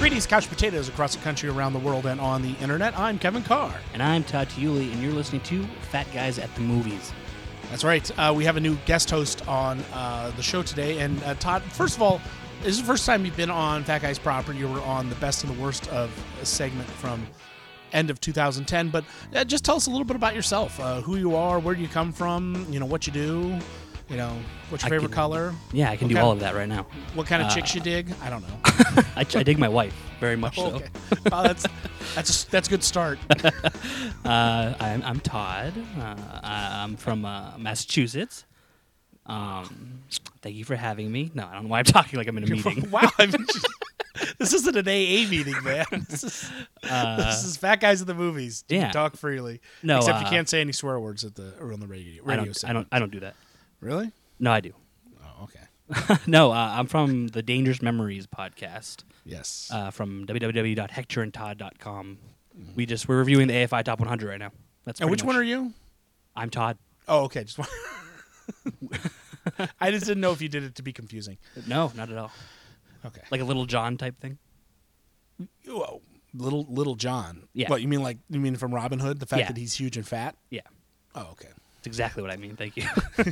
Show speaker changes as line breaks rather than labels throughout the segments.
Greetings, couch potatoes across the country, around the world, and on the internet. I'm Kevin Carr.
And I'm Todd Tiuli, and you're listening to Fat Guys at the Movies.
That's right. We have a new guest host on the show today. And Todd, first of all, this is the first time you've been on Fat Guys proper. You were on the best and the worst of a segment from end of 2010. But just tell us a little bit about yourself, who you are, where do you come from, what you do, what's your favorite color.
Yeah, I can do all of that right now.
What kind of chicks you dig? I don't know.
I dig my wife very much so.
Okay. That's a good start.
I'm Todd. I'm from Massachusetts. Thank you for having me. No, I don't know why I'm talking like I'm in a meeting.
Wow. This isn't an AA meeting, man. This is Fat Guys at the Movies. You can talk freely.
No,
except you can't say any swear words on the radio.
I don't do that.
Really?
No, I do.
Oh, okay.
No, I'm from the Dangerous Memories podcast.
Yes.
From www.hectorandtodd.com. We're reviewing the AFI Top 100 right now.
And which one are you?
I'm Todd.
Oh, okay. I just didn't know if you did it to be confusing.
No, not at all.
Okay.
Like a Little John type thing?
Whoa. Little John.
Yeah.
What, you mean from Robin Hood? The fact that he's huge and fat?
Yeah.
Oh, okay.
That's exactly what I mean. Thank you.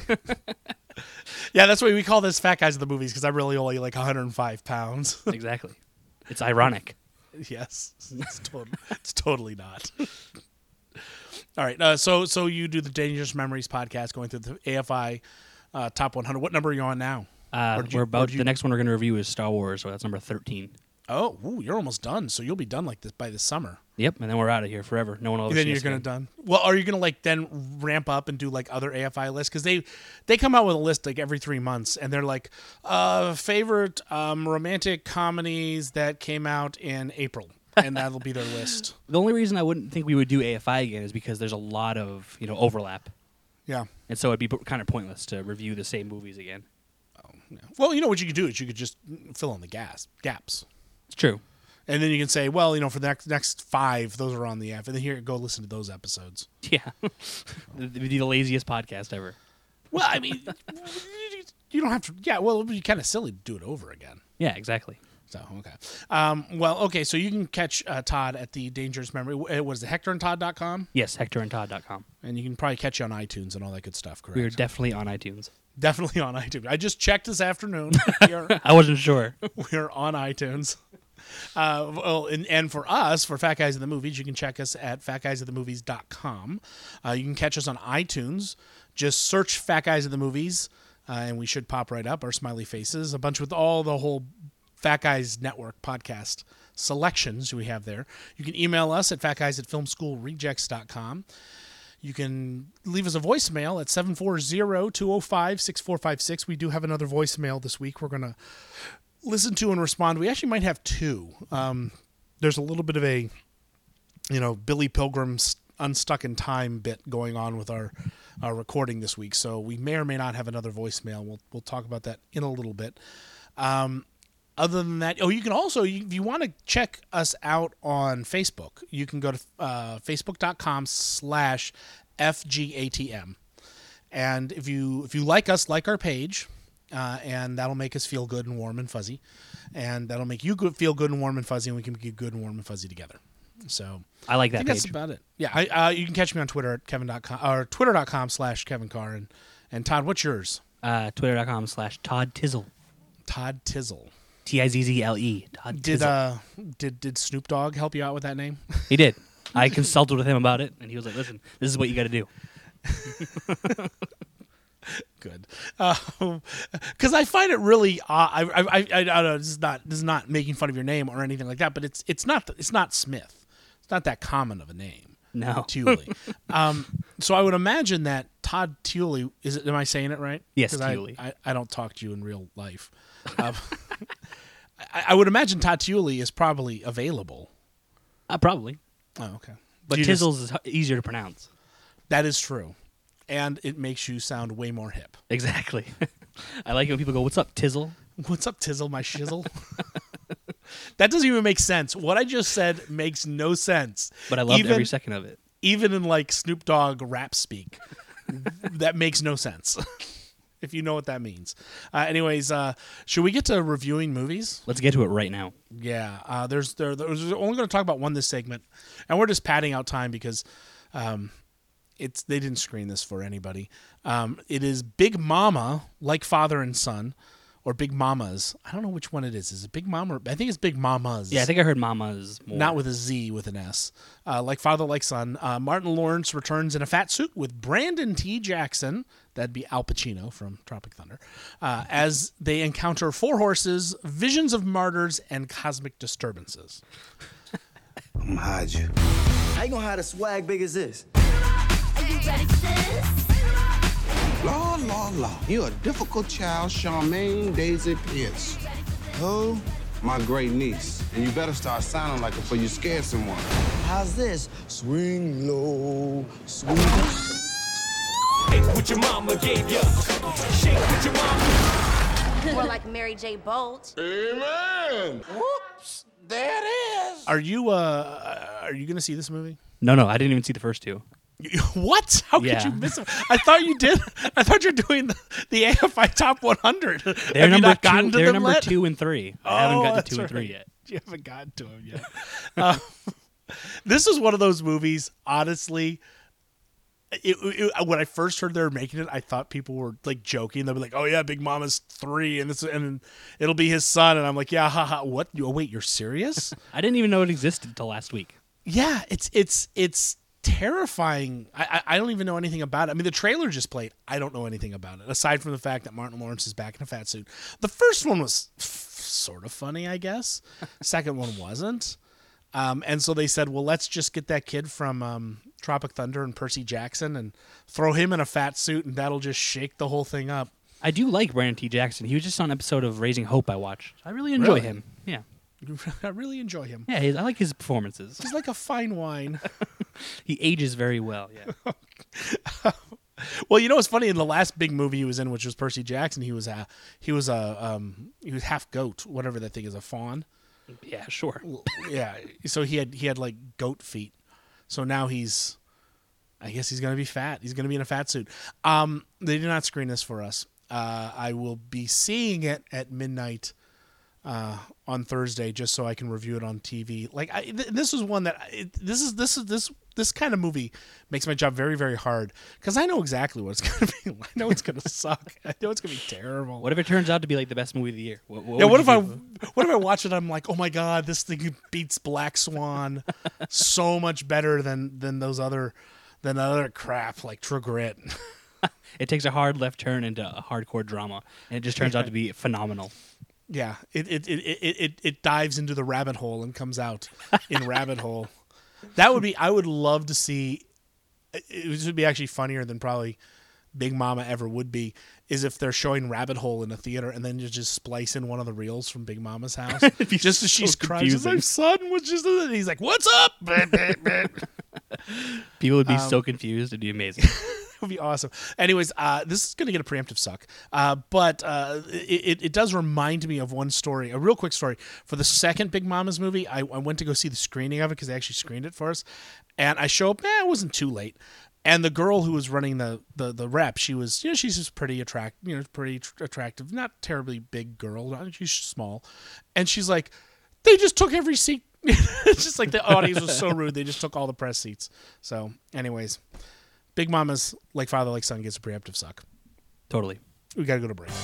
Yeah, that's why we call this Fat Guys at the Movies, because I'm really only like 105 pounds.
Exactly. It's ironic.
Yes. It's totally not. All right. So you do the Dangerous Memories podcast going through the AFI Top 100. What number are you on now?
The next one we're going to review is Star Wars, so that's number 13.
Oh, you're almost done. So you'll be done like this by this summer.
Yep, and then we're out of here forever. No one will ever
see us.
Then
you're going to done. Well, are you going to then ramp up and do other AFI lists? Because they come out with a list every 3 months, and they're like favorite romantic comedies that came out in April, and that'll be their list.
The only reason I wouldn't think we would do AFI again is because there's a lot of overlap.
Yeah,
and so it'd be kind of pointless to review the same movies again.
Oh, yeah. Well, what you could do is you could just fill in the gaps.
It's true.
And then you can say, well, for the next 5, those are on the F. And then go listen to those episodes.
Yeah. It'd be the laziest podcast ever.
Well, I mean, you don't have to. Yeah, well, it'd be kind of silly to do it over again.
Yeah, exactly.
So, okay. So you can catch Todd at the Dangerous Memory. What is it, HectorandTodd.com?
Yes, HectorandTodd.com.
And you can probably catch you on iTunes and all that good stuff, correct?
We're definitely on iTunes.
Definitely on iTunes. I just checked this afternoon.
I wasn't sure.
We're on iTunes. And for us, for Fat Guys at the Movies, you can check us at fatguysatthemovies.com. You can catch us on iTunes. Just search Fat Guys at the Movies, and we should pop right up, our smiley faces, a bunch with all the whole Fat Guys Network podcast selections we have there. You can email us at fatguys@filmschoolrejects.com. You can leave us a voicemail at 740-205-6456. We do have another voicemail this week we're going to listen to and respond. We actually might have 2. There's a little bit of a, Billy Pilgrim's Unstuck in Time bit going on with our recording this week. So we may or may not have another voicemail. We'll talk about that in a little bit. Other than that, you can also, if you want to check us out on Facebook, you can go to facebook.com/FGATM. And if you like us, like our page, and that'll make us feel good and warm and fuzzy. And that'll make you feel good and warm and fuzzy, and we can be good and warm and fuzzy together. So
I like that
I think
page.
That's about it. Yeah, you can catch me on Twitter at Kevin.com or twitter.com/Kevin Carr. And Todd, what's yours?
Twitter.com/Todd Tizzle.
Todd Tizzle.
Tizzle. Todd Tizzle.
Did Snoop Dogg help you out with that name?
He did. I consulted with him about it, and he was like, "Listen, this is what you got to do."
Good, because I find it really. I don't know. This is not making fun of your name or anything like that, but it's not Smith. It's not that common of a name.
No,
Tiuli. So I would imagine that Todd Tiuli is it? Am I saying it right?
Yes, Tiuli.
I don't talk to you in real life. I would imagine Todd Tiuli is probably available.
Probably.
Oh, okay.
But Tizzles is easier to pronounce.
That is true. And it makes you sound way more hip.
Exactly. I like it when people go, "What's up, Tizzle?"
What's up, Tizzle, my shizzle? That doesn't even make sense. What I just said makes no sense.
But I loved every second of it.
Even in Snoop Dogg rap speak. That makes no sense. if you know what that means. Anyways, should we get to reviewing movies?
Let's get to it right now.
Yeah, there's only going to talk about one this segment, and we're just padding out time because they didn't screen this for anybody. It is Big Mama, Like Father and Son, or Big Mamas. I don't know which one it is. Is it Big Mama? Or, I think it's Big Mamas.
Yeah, I think I heard Mamas more.
Not with a Z, with an S. Like Father, Like Son. Martin Lawrence returns in a fat suit with Brandon T. Jackson, that'd be Al Pacino from Tropic Thunder, as they encounter four horses, visions of martyrs, and cosmic disturbances.
I'm gonna hide you. How you gonna hide a swag big as this?
Are you ready for this?
La. You're a difficult child, Charmaine Daisy Pierce.
Who?
My great niece. And you better start sounding like her before you scare someone.
How's this? Swing low, swing.
Shake what your mama gave ya. Shake what your mama.
More like Mary J. Bolt.
Amen. Whoops. There it is.
Are you gonna see this movie?
No, I didn't even see the first two.
What? How could
Yeah.
you miss it? I thought you did. I thought you were doing the AFI Top 100.
They're
Have you
number
not
two.
gotten to
They're
them
number
yet?
2 and 3. I haven't gotten to 2 and
that's
3
right.
yet.
You haven't gotten to them yet. This is one of those movies. Honestly, when I first heard they were making it, I thought people were like joking. They'll be like, "Oh yeah, Big Mama's 3, and it'll be his son." And I'm like, "Yeah, haha. What? Oh, wait, you're serious?"
I didn't even know it existed until last week.
Yeah, it's terrifying. I don't even know anything about it. I mean, the trailer just played. I don't know anything about it aside from the fact that Martin Lawrence is back in a fat suit. The first one was sort of funny, I guess. Second one wasn't. And so they said, well, let's just get that kid from Tropic Thunder and Percy Jackson and throw him in a fat suit, and that'll just shake the whole thing up.
I do like Brandon T. Jackson. He was just on an episode of Raising Hope I watched. I really enjoy
Really?
him. Yeah.
I really enjoy him.
Yeah, I like his performances.
He's like a fine wine.
He ages very well, yeah.
Well, you know what's funny? In the last big movie he was in, which was Percy Jackson, he was half goat, whatever that thing is, a fawn.
Yeah, sure.
Yeah, so he had like goat feet. So now I guess he's gonna be fat. He's gonna be in a fat suit. They did not screen this for us. I will be seeing it at midnight on Thursday, just so I can review it on TV. Like this is one that this kind of movie makes my job very, very hard because I know exactly what it's gonna be. I know it's gonna suck. I know it's gonna be terrible.
What if it turns out to be like the best movie of the year?
What if I watch it? I'm like, oh my god, this thing beats Black Swan so much better than other crap like True Grit.
It takes a hard left turn into a hardcore drama, and it just turns out to be phenomenal.
Yeah, it dives into the rabbit hole and comes out in rabbit hole. That would be. I would love to see. It would be actually funnier than probably Big Mama ever would be. Is if they're showing Rabbit Hole in a theater and then you just splice in one of the reels from Big Mama's house, just as she's crying. She's like, "Son was just," and he's like, "What's up?"
People would be so confused. It'd be amazing.
It would be awesome. Anyways, this is going to get a preemptive suck, but it does remind me of one story, a real quick story. For the second Big Mama's movie, I went to go see the screening of it because they actually screened it for us, and I show up. It wasn't too late, and the girl who was running the rep, she was, she's just pretty attractive, not terribly big girl, she's small, and she's like, they just took every seat. It's just like the audience was so rude. They just took all the press seats. So, anyways. Big Mama's Like Father, Like Son gets a preemptive suck.
Totally.
We got to go to break.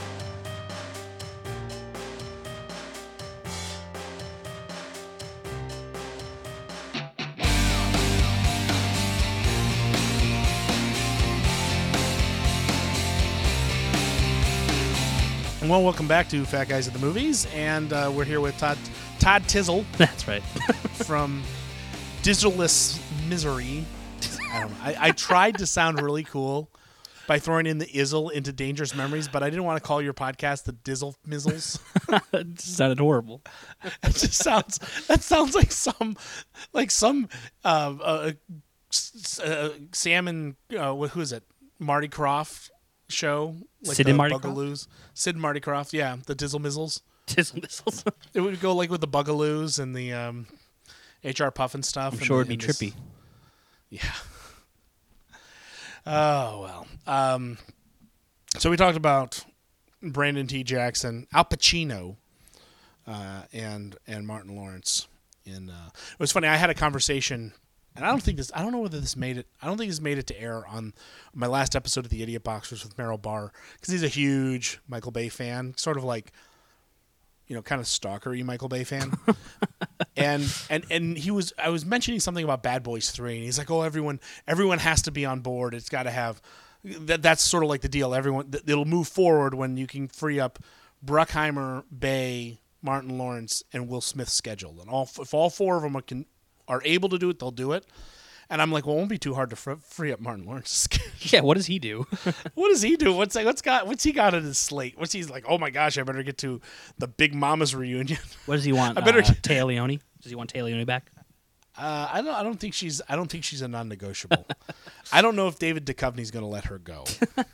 Well, welcome back to Fat Guys at the Movies, and we're here with Todd Tizzle
That's right.
from Digitalless Misery. I don't know. I tried to sound really cool by throwing in the izzle into Dangerous Memories, but I didn't want to call your podcast the Dizzle Mizzles.
It just sounded horrible.
It just sounds like some Sam and who is it? Marty Krofft show, like
Sid
the
and Marty
Bugaloos. Sid and Marty Krofft, yeah, the Dizzle Mizzles.
Tizzle missiles.
It would go like with the Bugaloos and the HR Puffin stuff.
I'm sure it'd be trippy.
Yeah. Oh well. So we talked about Brandon T. Jackson, Al Pacino, and Martin Lawrence. It was funny. I had a conversation, and I don't know whether this made it. I don't think this made it to air on my last episode of the Idiot Boxers with Merrill Barr, because he's a huge Michael Bay fan, sort of like, kind of stalkery Michael Bay fan. and I was mentioning something about Bad Boys 3, and he's like, "Oh, everyone has to be on board. It's got to have that's sort of like the deal. It'll move forward when you can free up Bruckheimer, Bay, Martin Lawrence, and Will Smith's schedule. And if all four of them are able to do it, they'll do it." And I'm like, well, it won't be too hard to free up Martin Lawrence's schedule.
Yeah, what does he do?
What does he do? What's he got on his slate? He's like, oh my gosh, I better get to the Big Mama's reunion.
What does he want?
I better
Téa Leoni? Does he want Téa Leoni back?
I don't think she's a non-negotiable. I don't know if David Duchovny's going to let her go.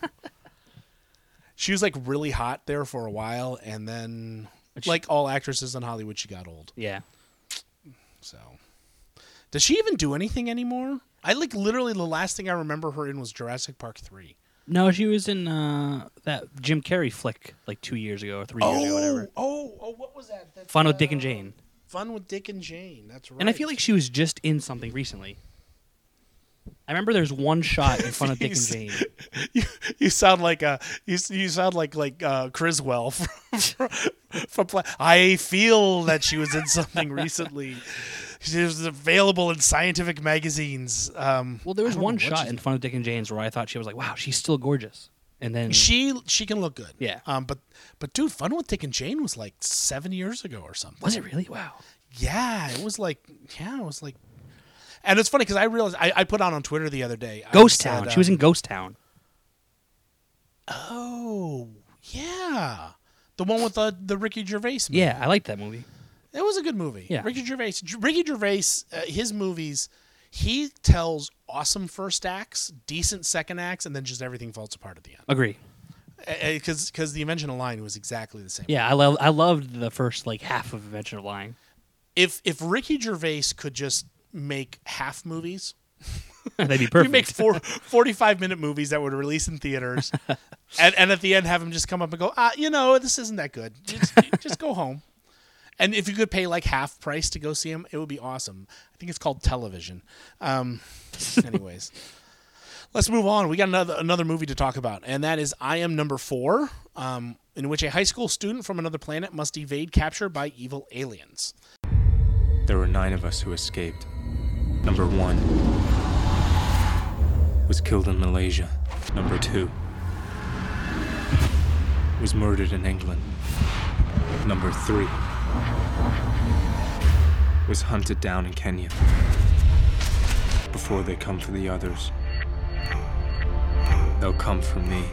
She was like really hot there for a while, and then like all actresses in Hollywood, she got old.
Yeah.
So, does she even do anything anymore? I literally the last thing I remember her in was Jurassic Park 3.
No, she was in that Jim Carrey flick like 2 years ago or 3 years ago, whatever.
Oh, what was that?
Fun with Dick and Jane.
Fun with Dick and Jane. That's right.
And I feel like she was just in something recently. I remember there's one shot in Fun with Dick and Jane.
You sound like Criswell from I feel that she was in something recently. She was available in scientific magazines.
Well, there was one shot in Fun with Dick and Jane's where I thought she was like, wow, she's still gorgeous. And then
she can look good.
Yeah.
But dude, Fun with Dick and Jane was like 7 years ago or something.
Was it really? Wow.
Yeah, it was like. And it's funny because I realized I put on Twitter the other day.
Ghost Town. She was in Ghost Town.
Oh yeah, the one with the Ricky Gervais movie.
Yeah, I liked that movie.
It was a good movie.
Yeah.
Ricky Gervais, his movies, he tells awesome first acts, decent second acts, and then just everything falls apart at the end.
Agree.
Because The Invention of Lying was exactly the same.
Yeah, I loved the first like half of Invention of Lying.
If Ricky Gervais could just make half movies,
that'd be perfect.
You make 45-minute movies that would release in theaters, and at the end have him just come up and go, this isn't that good. Just go home. And if you could pay like half price to go see him, it would be awesome. I think it's called Television. Anyways, let's move on. We got another movie to talk about, and that is I Am Number 4, in which a high school student from another planet must evade capture by evil aliens.
There were 9 of us who escaped. Number 1 was killed in Malaysia. Number 2 was murdered in England. Number 3 was hunted down in Kenya. Before they come for the others, they'll come for me.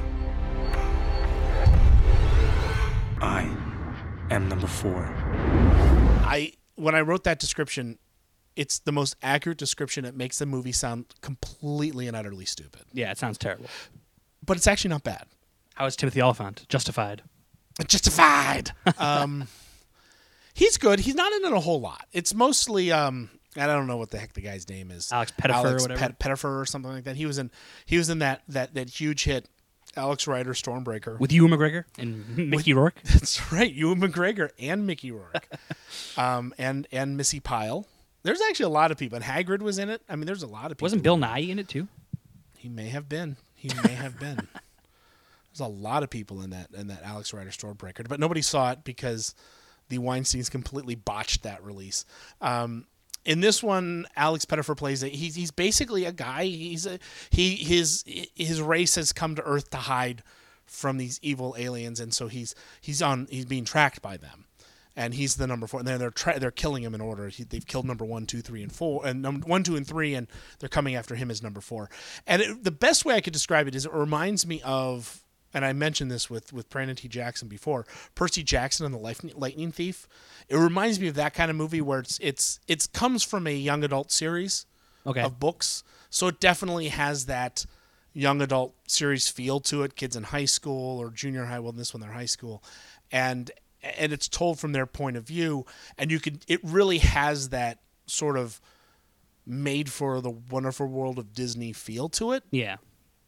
I am number 4.
When I wrote that description, it's the most accurate description. It makes the movie sound completely and utterly stupid.
Yeah, it sounds terrible.
But it's actually not bad.
How is Timothy Olyphant? Justified.
Justified. He's good. He's not in it a whole lot. It's mostly I don't know what the heck the guy's name is.
Alex Pettyfer or whatever.
Pettyfer or something like that. He was in that huge hit, Alex Rider, Stormbreaker.
With Ewan McGregor and Mickey Rourke.
That's right, Ewan McGregor and Mickey Rourke, and Missy Pyle. There's actually a lot of people, and Hagrid was in it. I mean, there's a lot of people.
Wasn't Bill Nighy in it too?
He may have been. There's a lot of people in that Alex Rider Stormbreaker, but nobody saw it because the Weinsteins completely botched that release. In this one, Alex Pettyfer plays he's basically a guy. His race has come to Earth to hide from these evil aliens, and so he's being tracked by them, and he's the number 4. And they're killing him in order. They've killed number 1, 2, 3, and 4, and 1, 2, and 3, and they're coming after him as number 4. And the best way I could describe it is it reminds me of, and I mentioned this with Brandon T. Jackson before, Percy Jackson and the Lightning Thief. It reminds me of that kind of movie where it comes from a young adult series of books, so it definitely has that young adult series feel to it. Kids in high school or junior high, well, in this one they're high school, and it's told from their point of view, and it really has that sort of made for the Wonderful World of Disney feel to it.
Yeah.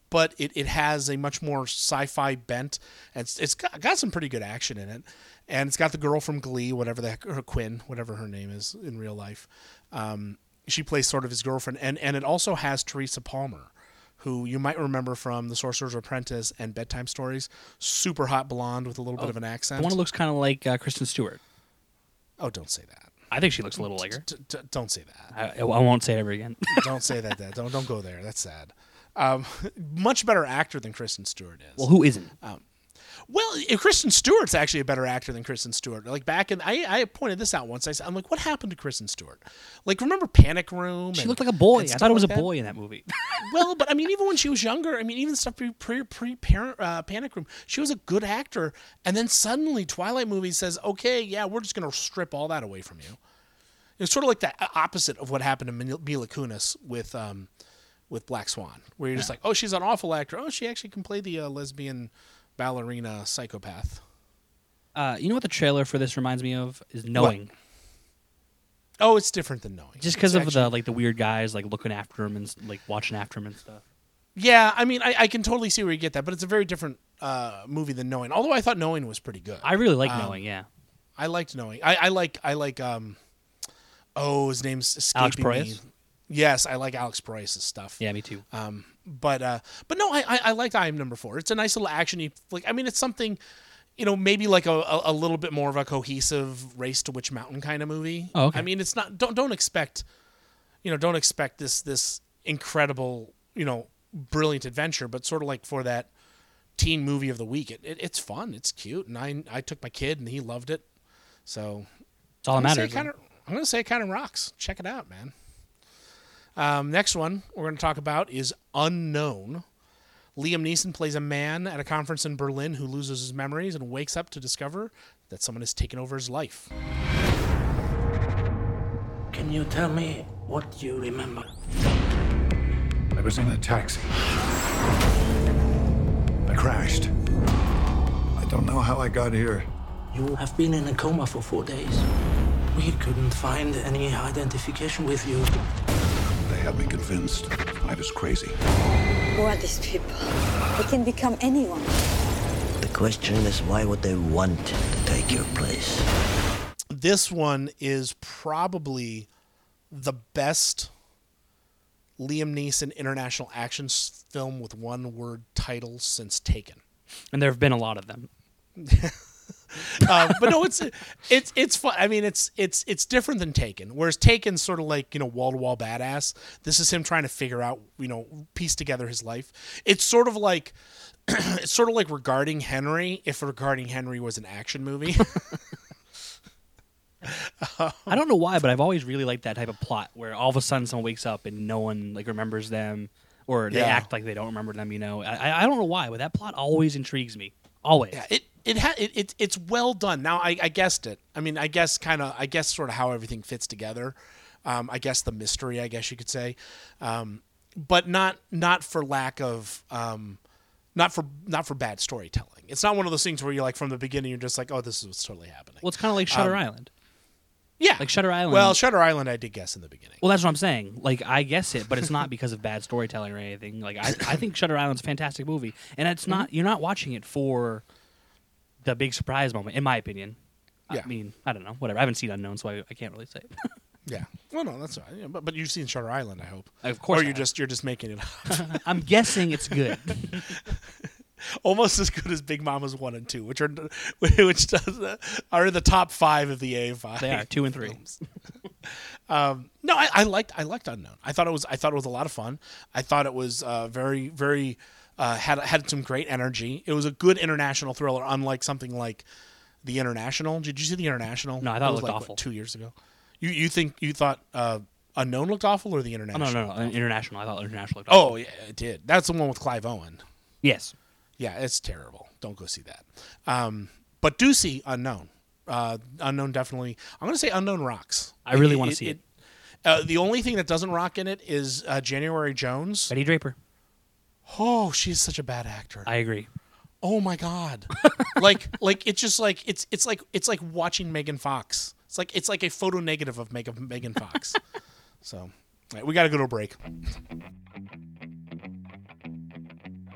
but it has a much more sci-fi bent, and it's got some pretty good action in it, and it's got the girl from Glee, whatever the heck, or Quinn, whatever her name is in real life. She plays sort of his girlfriend, and it also has Teresa Palmer, who you might remember from The Sorcerer's Apprentice and Bedtime Stories. Super hot blonde with a little bit of an accent.
The one that looks kind of like Kristen Stewart.
Oh, don't say that.
I think she looks a little like her.
Don't say that.
I won't say it ever again.
Don't say that. Don't go there. That's sad. Much better actor than Kristen Stewart is.
Well, who isn't?
Well, Kristen Stewart's actually a better actor than Kristen Stewart. Like back in, I pointed this out once. I'm like, what happened to Kristen Stewart? Like, remember Panic Room?
She looked like a boy. I thought it was a boy in that movie.
Well, but I mean, even when she was younger, I mean, even stuff pre Panic Room, she was a good actor. And then suddenly, Twilight movie says, okay, yeah, we're just gonna strip all that away from you. It's sort of like the opposite of what happened to Mila Kunis with Black Swan, where you're just like, oh, she's an awful actor. Oh, she actually can play the lesbian ballerina psychopath.
You know what the trailer for this reminds me of is Knowing.
What? Oh, it's different than Knowing.
Just because of the weird guys like looking after him and like watching after him and stuff.
Yeah, I mean, I can totally see where you get that, but it's a very different movie than Knowing. Although I thought Knowing was pretty good.
I really like Knowing. Yeah,
I liked Knowing. I like. Oh, his name's escaping
Alex
me.
Proyas?
Yes, I like Alex Proyas' stuff.
Yeah, me too.
But no, I like I Am Number 4. It's a nice little actiony. Like, I mean, it's something, maybe like a little bit more of a cohesive Race to Witch Mountain kind of movie.
Oh, okay.
I mean, it's not. Don't expect, this incredible, brilliant adventure, but sort of like for that teen movie of the week. It's fun. It's cute, and I took my kid and he loved it. So
it's all that matters.
I'm going to say it kind of rocks. Check it out, man. Next one we're going to talk about is Unknown. Liam Neeson plays a man at a conference in Berlin who loses his memories and wakes up to discover that someone has taken over his life.
Can you tell me what you remember?
I was in a taxi. I crashed. I don't know how I got here.
You have been in a coma for 4 days. We couldn't find any identification with you.
They had me convinced I was crazy.
Who are these people? They can become anyone.
The question is, why would they want to take your place?
This one is probably the best Liam Neeson international action film with one-word title since Taken.
And there have been a lot of them.
But no, it's fun. I mean, it's different than Taken. Whereas Taken's sort of like wall-to-wall badass. This is him trying to figure out piece together his life. It's sort of like Regarding Henry if Regarding Henry was an action movie.
I don't know why, but I've always really liked that type of plot where all of a sudden someone wakes up and no one remembers them, or they act like they don't remember them. I don't know why, but that plot always intrigues me. Always.
Yeah, it's well done. Now I guessed it. I mean, I guess sort of how everything fits together. I guess the mystery, I guess you could say, but not for lack of not for bad storytelling. It's not one of those things where you're like from the beginning you're just like, oh, this is what's totally happening.
Well, it's kind of like Shutter Island.
Yeah,
like Shutter Island.
Well, Shutter Island, I did guess in the beginning.
Well, that's what I'm saying. Like, I guess it, but it's not because of bad storytelling or anything. Like, I think Shutter Island's a fantastic movie, and it's not. You're not watching it for the big surprise moment, in my opinion.
Yeah.
I mean, I don't know. Whatever. I haven't seen Unknown, so I can't really say it.
Yeah. Well, no, that's all right. Yeah, but you've seen Shutter Island, I hope.
Of course.
Or you're just making it up.
I'm guessing it's good.
Almost as good as Big Mama's 1 and 2, which are in the top 5 of the AFI.
They are 2 and 3.
No, I liked Unknown. I thought it was a lot of fun. I thought it was very very had some great energy. It was a good international thriller, unlike something like The International. Did you see The International?
No, I thought it looked
like,
awful.
2 years ago. You thought Unknown looked awful or The International?
Oh, no. International. I thought International looked awful.
Oh yeah, it did. That's the one with Clive Owen.
Yes.
Yeah, it's terrible. Don't go see that. But do see Unknown. Unknown definitely. I'm going to say Unknown rocks.
I really want to see it.
The only thing that doesn't rock in it is January Jones.
Betty Draper.
Oh, she's such a bad actor.
I agree.
Oh my god. like it's just like it's like watching Megan Fox. It's like a photo negative of Megan Fox. So, all right, we got to go to a break.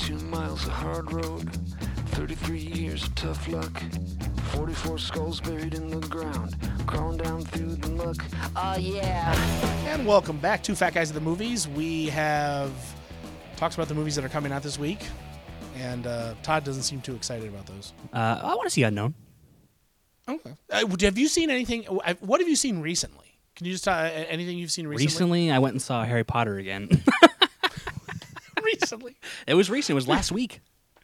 22 miles of hard road, 33 years of tough luck, 44 skulls buried in the ground, crawling down through the muck. Oh yeah.
And welcome back to Fat Guys at the Movies. We have talked about the movies that are coming out this week, and Todd doesn't seem too excited about those.
I want to see Unknown.
Okay. Have you seen anything? What have you seen recently? Can you just anything you've seen recently?
Recently, I went and saw Harry Potter again.
Recently?
It was recent. It was last week.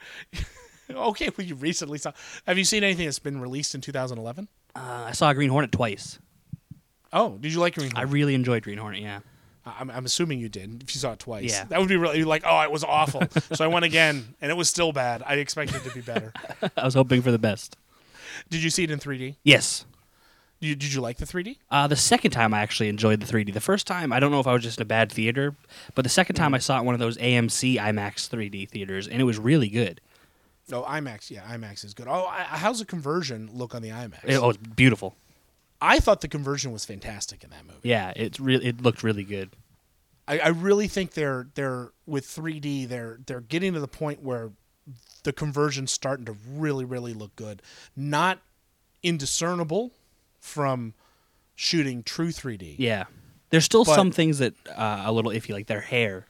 Okay, well, you recently saw. Have you seen anything that's been released in 2011?
I saw Green Hornet twice.
Oh, did you like Green Hornet?
I really enjoyed Green Hornet, yeah.
I'm assuming you did, if you saw it twice.
Yeah.
That would be really like, oh, it was awful. So I went again, and it was still bad. I expected it to be better.
I was hoping for the best.
Did you see it in 3D?
Yes.
Did you like the 3D?
The second time I actually enjoyed the 3D. The first time, I don't know if I was just in a bad theater, but the second time I saw it in one of those AMC IMAX 3D theaters, and it was really good.
Oh, IMAX. Yeah, IMAX is good. Oh, how's the conversion look on the IMAX?
It's beautiful.
I thought the conversion was fantastic in that movie.
Yeah, it looked really good.
I really think they're with 3D. They're getting to the point where the conversion's starting to really, really look good. Not indiscernible from shooting true 3D.
Yeah, there's still some things that a little iffy, like their hair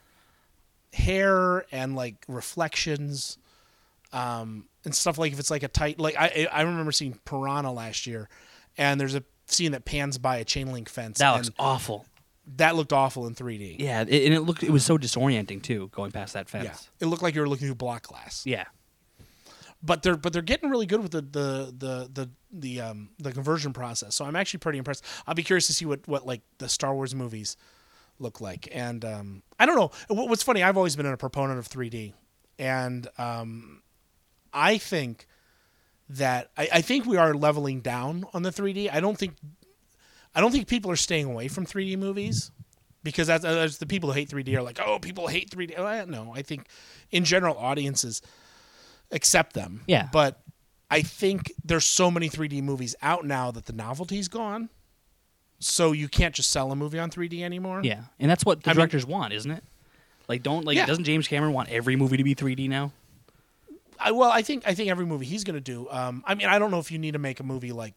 and like reflections, and stuff like if it's like a tight. Like I remember seeing Piranha last year, and there's a scene that pans by a chain link fence.
That looks awful.
That looked awful in 3D.
Yeah, it was so disorienting too, going past that fence.
Yeah, it looked like you were looking through block glass.
Yeah,
but they're getting really good with the conversion process. So I'm actually pretty impressed. I'll be curious to see what like the Star Wars movies look like. And I don't know. What's funny, I've always been a proponent of 3D, and I think that I think we are leveling down on the 3D. I don't think people are staying away from 3D movies, because that's the people who hate 3D are like, oh, people hate 3D. No, I think in general audiences accept them.
Yeah.
But I think there's so many 3D movies out now that the novelty's gone. So you can't just sell a movie on 3D anymore.
Yeah, and that's what the directors want, isn't it? Like, doesn't James Cameron want every movie to be 3D now?
I think every movie he's going to do. I don't know if you need to make a movie like,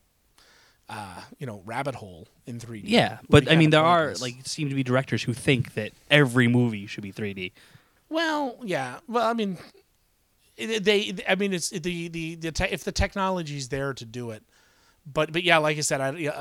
Rabbit Hole in 3D.
Yeah, but I mean, there seem to be directors who think that every movie should be 3D.
Well, yeah. Well, I mean, it's if the technology's there to do it, but yeah, like I said,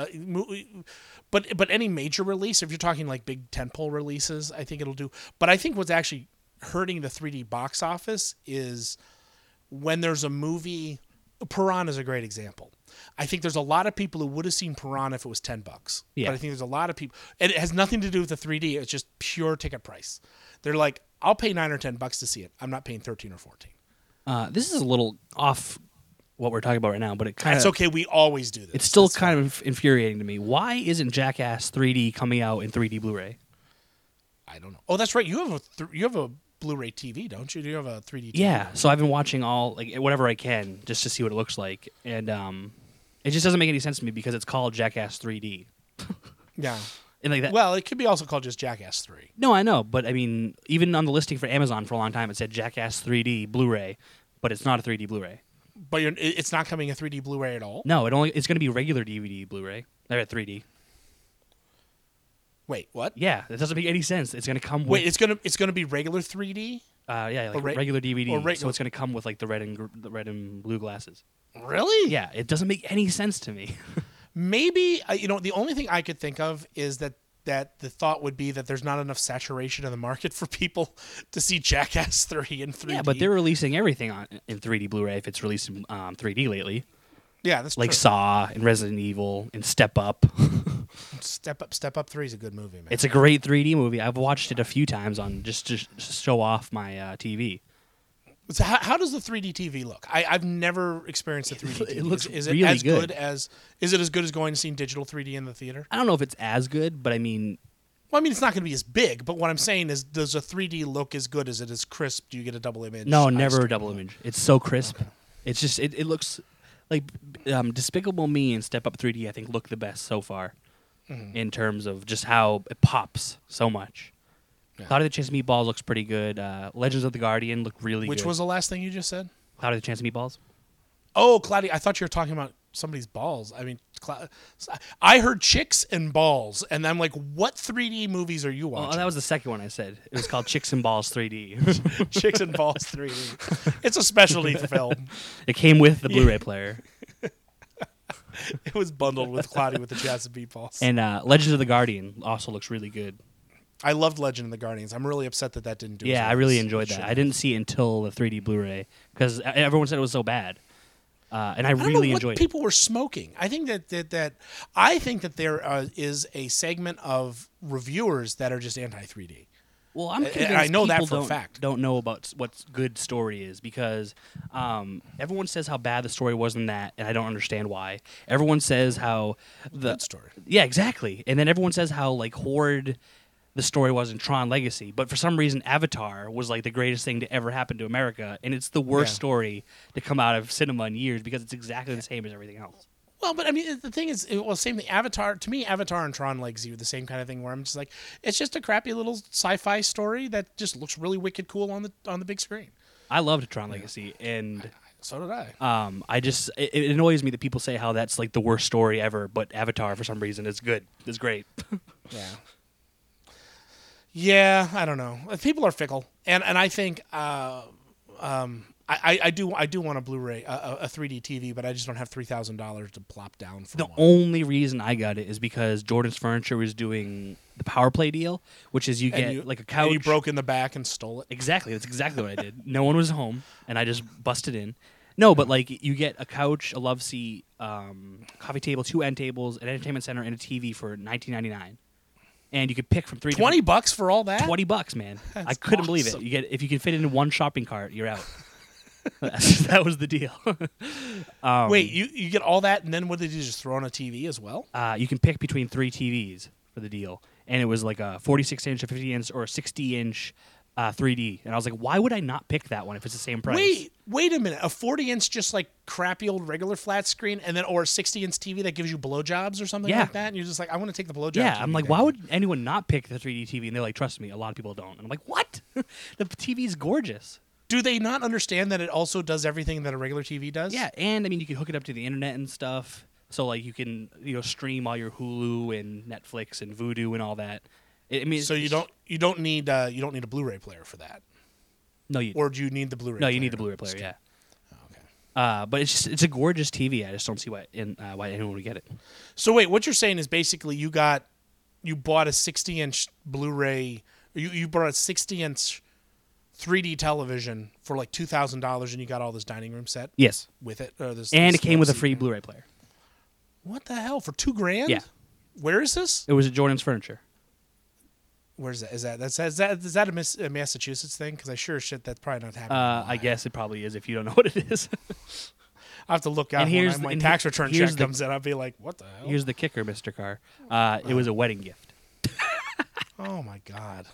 but any major release, if you're talking like big tentpole releases, I think it'll do. But I think what's actually hurting the 3D box office is when there's a movie. Piranha is a great example. I think there's a lot of people who would have seen Piranha if it was $10.
Yeah.
But I think there's a lot of people, and it has nothing to do with the 3D. It's just pure ticket price. They're like, I'll pay $9 or $10 to see it. I'm not paying 13 or 14.
This is a little off what we're talking about right now, but
it's okay. We always do this.
It's still kind of infuriating to me. Why isn't Jackass 3D coming out in 3D Blu-ray?
I don't know. Oh, that's right. You have a Blu-ray TV, don't you? Do you have a 3D TV?
Yeah, so I've been watching whatever I can just to see what it looks like, and it just doesn't make any sense to me because it's called Jackass 3D.
Yeah.
And like that.
Well, it could be also called just Jackass 3.
No, I know, but I mean, even on the listing for Amazon for a long time, it said Jackass 3D Blu-ray, but it's not a 3D Blu-ray.
But it's not coming a 3D Blu-ray at all?
No, it's going to be regular DVD Blu-ray. They're at 3D.
Wait, what?
Yeah, that doesn't make any sense. It's going to come with...
Wait, it's going to be regular 3D?
Yeah, like regular DVD. So it's going to come with like the red and blue glasses.
Really?
Yeah, it doesn't make any sense to me.
Maybe the only thing I could think of is that the thought would be that there's not enough saturation in the market for people to see Jackass 3 in 3D.
Yeah, but they're releasing everything in 3D Blu-ray if it's released in 3D lately.
Yeah, that's
like
true.
Saw and Resident Evil and Step Up.
Step Up 3 is a good movie, man.
It's a great 3D movie. I've watched it a few times on just to show off my TV.
So how does the 3D TV look? I've never experienced a 3D TV.
It looks
is
really
it as
good.
Is it as good as going to see digital 3D in the theater?
I don't know if it's as good, but I mean...
Well, I mean, it's not going to be as big, but what I'm saying is, does a 3D look as good as it is crisp? Do you get a double image?
No, never a double image. It's so crisp. Okay. It's just, it looks... Like Despicable Me and Step Up 3D, I think, look the best so far in terms of just how it pops so much. Cloudy with a Chance of Meatballs looks pretty good. Legends of the Guardian look really
Which
good.
was the last thing you just said?
Cloudy with a Chance of Meatballs?
Oh, Cloudy. I thought you were talking about somebody's balls. I mean, I heard chicks and balls, and I'm like, what 3D movies are you watching?
Oh, that was the second one I said. It was called Chicks and Balls 3D.
Chicks and Balls 3D. It's a specialty film.
It came with the Blu-ray player.
It was bundled with Cloudy with the Chance of Meatballs.
And Legends of the Guardian also looks really good.
I loved Legend of the Guardians. I'm really upset that didn't do.
Yeah, I really enjoyed that. I didn't see it until the 3D Blu-ray because everyone said it was so bad, and I really enjoyed it.
People were smoking. I think that I think that there is a segment of reviewers that are just anti 3D.
Well, I'm convinced
I know that
people
for a fact.
Don't know about what good story is because everyone says how bad the story was in that, and I don't understand why. Everyone says how
good story.
Yeah, exactly. And then everyone says how like horrid the story was in Tron Legacy, but for some reason Avatar was like the greatest thing to ever happen to America, and it's the worst story to come out of cinema in years because it's exactly the same as everything else.
Well, but I mean, the thing is, same thing. Avatar, to me, Avatar and Tron Legacy are the same kind of thing where I'm just like, it's just a crappy little sci-fi story that just looks really wicked cool on the big screen.
I loved Tron Legacy, and
so did I.
It annoys me that people say how that's like the worst story ever, but Avatar for some reason is good. It's great.
Yeah. Yeah, I don't know. People are fickle, and I think I do want a Blu-ray, a 3D TV, but I just don't have $3,000 to plop down for
the
one.
only reason I got it is because Jordan's Furniture was doing the Power Play deal, which is you get like a couch.
And you broke in the back and stole it.
Exactly, that's exactly what I did. No one was home, and I just busted in. No, but like you get a couch, a love seat, coffee table, 2 end tables, an entertainment center, and a TV for $19.99. And you could pick from
$20 for all that.
$20, man.
That's
I couldn't believe it.
awesome.
You get if you can fit it in one shopping cart, you're out. That was the deal.
Wait, you get all that, and then what did you just throw on a TV as well?
You can pick between 3 TVs for the deal, and it was like a 46-inch, a 50-inch, or a 60-inch 3D. And I was like, why would I not pick that one if it's the same price?
Wait a minute. A 40-inch just like crappy old regular flat screen, and then or a 60-inch TV that gives you blowjobs or something like that, and you're just like, I want to take the blowjob.
Yeah,
TV
I'm like,
then.
why would anyone not pick the 3D TV? And they're like, trust me, a lot of people don't. And I'm like, what? The TV's gorgeous.
Do they not understand that it also does everything that a regular TV does?
Yeah, and I mean, you can hook it up to the internet and stuff. So like you can stream all your Hulu and Netflix and Vudu and all that. I mean,
so you don't need a Blu-ray player for that.
No,
or do you need the Blu-ray?
No,
player?
you need the Blu-ray player. Yeah.
Oh, okay.
But it's a gorgeous TV. I just don't see why anyone would get it.
So wait, what you're saying is basically you bought a 60-inch Blu-ray. You bought a 60-inch 3D television for like $2,000, and you got all this dining room set.
Yes.
With it,
and it came with a free Blu-ray player.
What the hell for $2,000?
Yeah.
Where is this?
It was at Jordan's Furniture.
Where's that? Is that a Massachusetts thing? Because I sure as shit that's probably not happening.
I guess it probably is if you don't know what it is.
I have to look out when my tax return check comes in. I'll be like, what the hell?
Here's the kicker, Mr. Carr. It was a wedding gift.
Oh my God.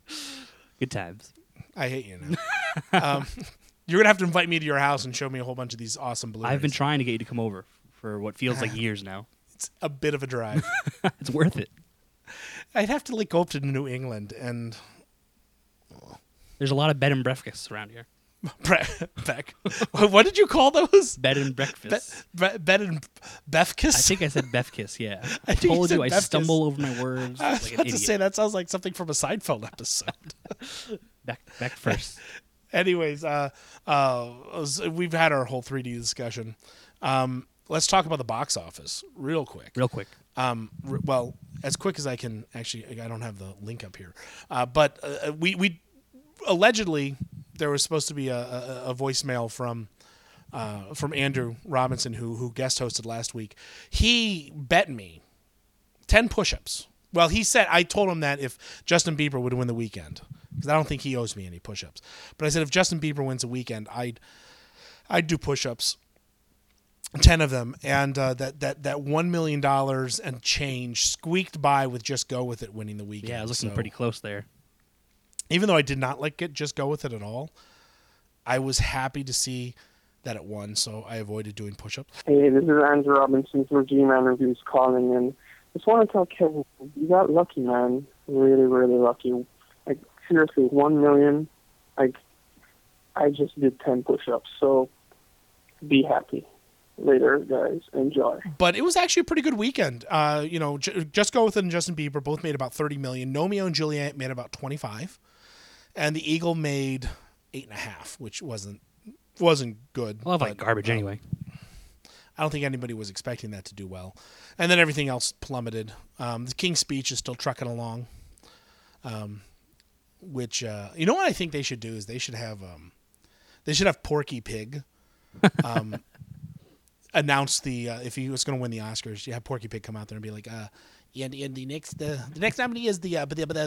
Good times.
I hate you now. You're gonna have to invite me to your house and show me a whole bunch of these awesome Blu-rays.
I've been trying to get you to come over for what feels like years now.
It's a bit of a drive.
It's worth it.
I'd have to go up to New England and.
There's a lot of bed and breakfasts around here.
Beck. What did you call those?
Bed and breakfast.
Bed and Befkiss?
I think I said Befkiss, yeah.
I
told you I
Befkiss.
stumble over my words
I was
like an
about
idiot.
to say, that sounds like something from a Seinfeld episode.
Back first.
Anyways, we've had our whole 3D discussion. Let's talk about the box office real quick. Well, as quick as I can. Actually, I don't have the link up here. But we allegedly there was supposed to be a voicemail from Andrew Robinson who guest hosted last week. He bet me 10 push-ups. Well, he said I told him that if Justin Bieber would win the weekend, because I don't think he owes me any push-ups. But I said if Justin Bieber wins the weekend, I'd do push-ups. 10 of them, and that $1 million and change squeaked by with Just Go With It winning the weekend.
Yeah, I was looking pretty close there.
Even though I did not like it, Just Go With It at all, I was happy to see that it won, so I avoided doing push-ups.
Hey, this is Andrew Robinson from G-Man Reviews calling in. Just want to tell Kevin, you got lucky, man. Really, really lucky. Like, seriously, 1 million. Like, I just did 10 push-ups, so be happy. Later, guys. Enjoy.
But it was actually a pretty good weekend. Just Go With It and Justin Bieber both made about 30 million. Romeo and Juliet made about 25, and The Eagle made 8.5, which wasn't good.
Well, like garbage anyway.
I don't think anybody was expecting that to do well, and then everything else plummeted. The King's Speech is still trucking along. Which you know what I think they should do is they should have Porky Pig. Announce the if he was going to win the Oscars, you have Porky Pig come out there and be like, and the next nominee is the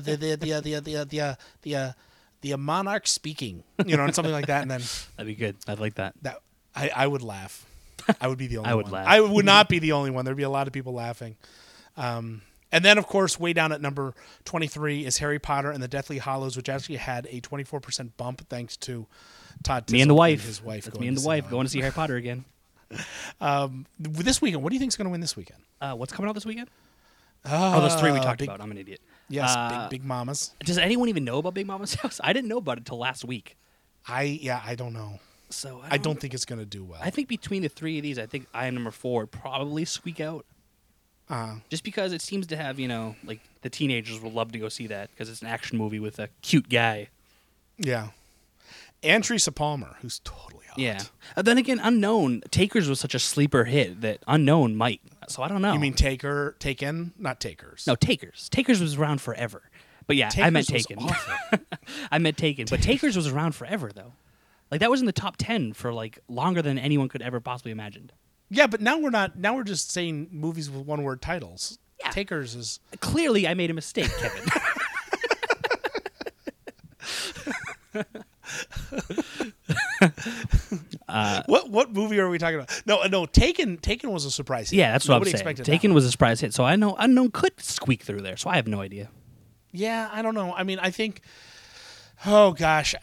monarch speaking, and something like that, and then
that'd be good. I'd like that.
That I would laugh. I would be the only
I would
one.
laugh.
I would not be the only one. There'd be a lot of people laughing. And then, of course, way down at number 23 is Harry Potter and the Deathly Hallows, which actually had a 24% bump thanks to Todd Tisselt
Me and the wife.
and his wife.
That's me and the wife going to see Harry Potter again.
This weekend, what do you think is going to win this weekend?
What's coming out this weekend? Those three we talked about. I'm an idiot.
Yes, Big Mama's.
Does anyone even know about Big Mama's House? I didn't know about it till last week.
I don't know.
So
I don't think it's going to do well.
I think between the three of these, I think I Am Number 4 would probably squeak out. Just because it seems to have, like the teenagers will love to go see that because it's an action movie with a cute guy.
Yeah. And Teresa Palmer, who's totally hot.
Yeah. Then again, Unknown, Takers was such a sleeper hit that Unknown might. So I don't know.
You mean Taken? Not Takers.
No, Takers. Takers was around forever. But yeah,
Takers
I meant
was
Taken.
awful.
I meant Taken. But Takers was around forever, though. Like, that was in the top 10 for, like, longer than anyone could ever possibly imagine.
Yeah, but now we're not. Now we're just saying movies with one-word titles.
Yeah.
Takers is...
Clearly, I made a mistake, Kevin.
What movie are we talking about? No. Taken was a surprise hit.
Yeah, that's what
Nobody
I'm saying.
expected
Taken
that
was a surprise hit, so I know Unknown could squeak through there. So I have no idea.
Yeah, I don't know. I mean, I think. Oh gosh,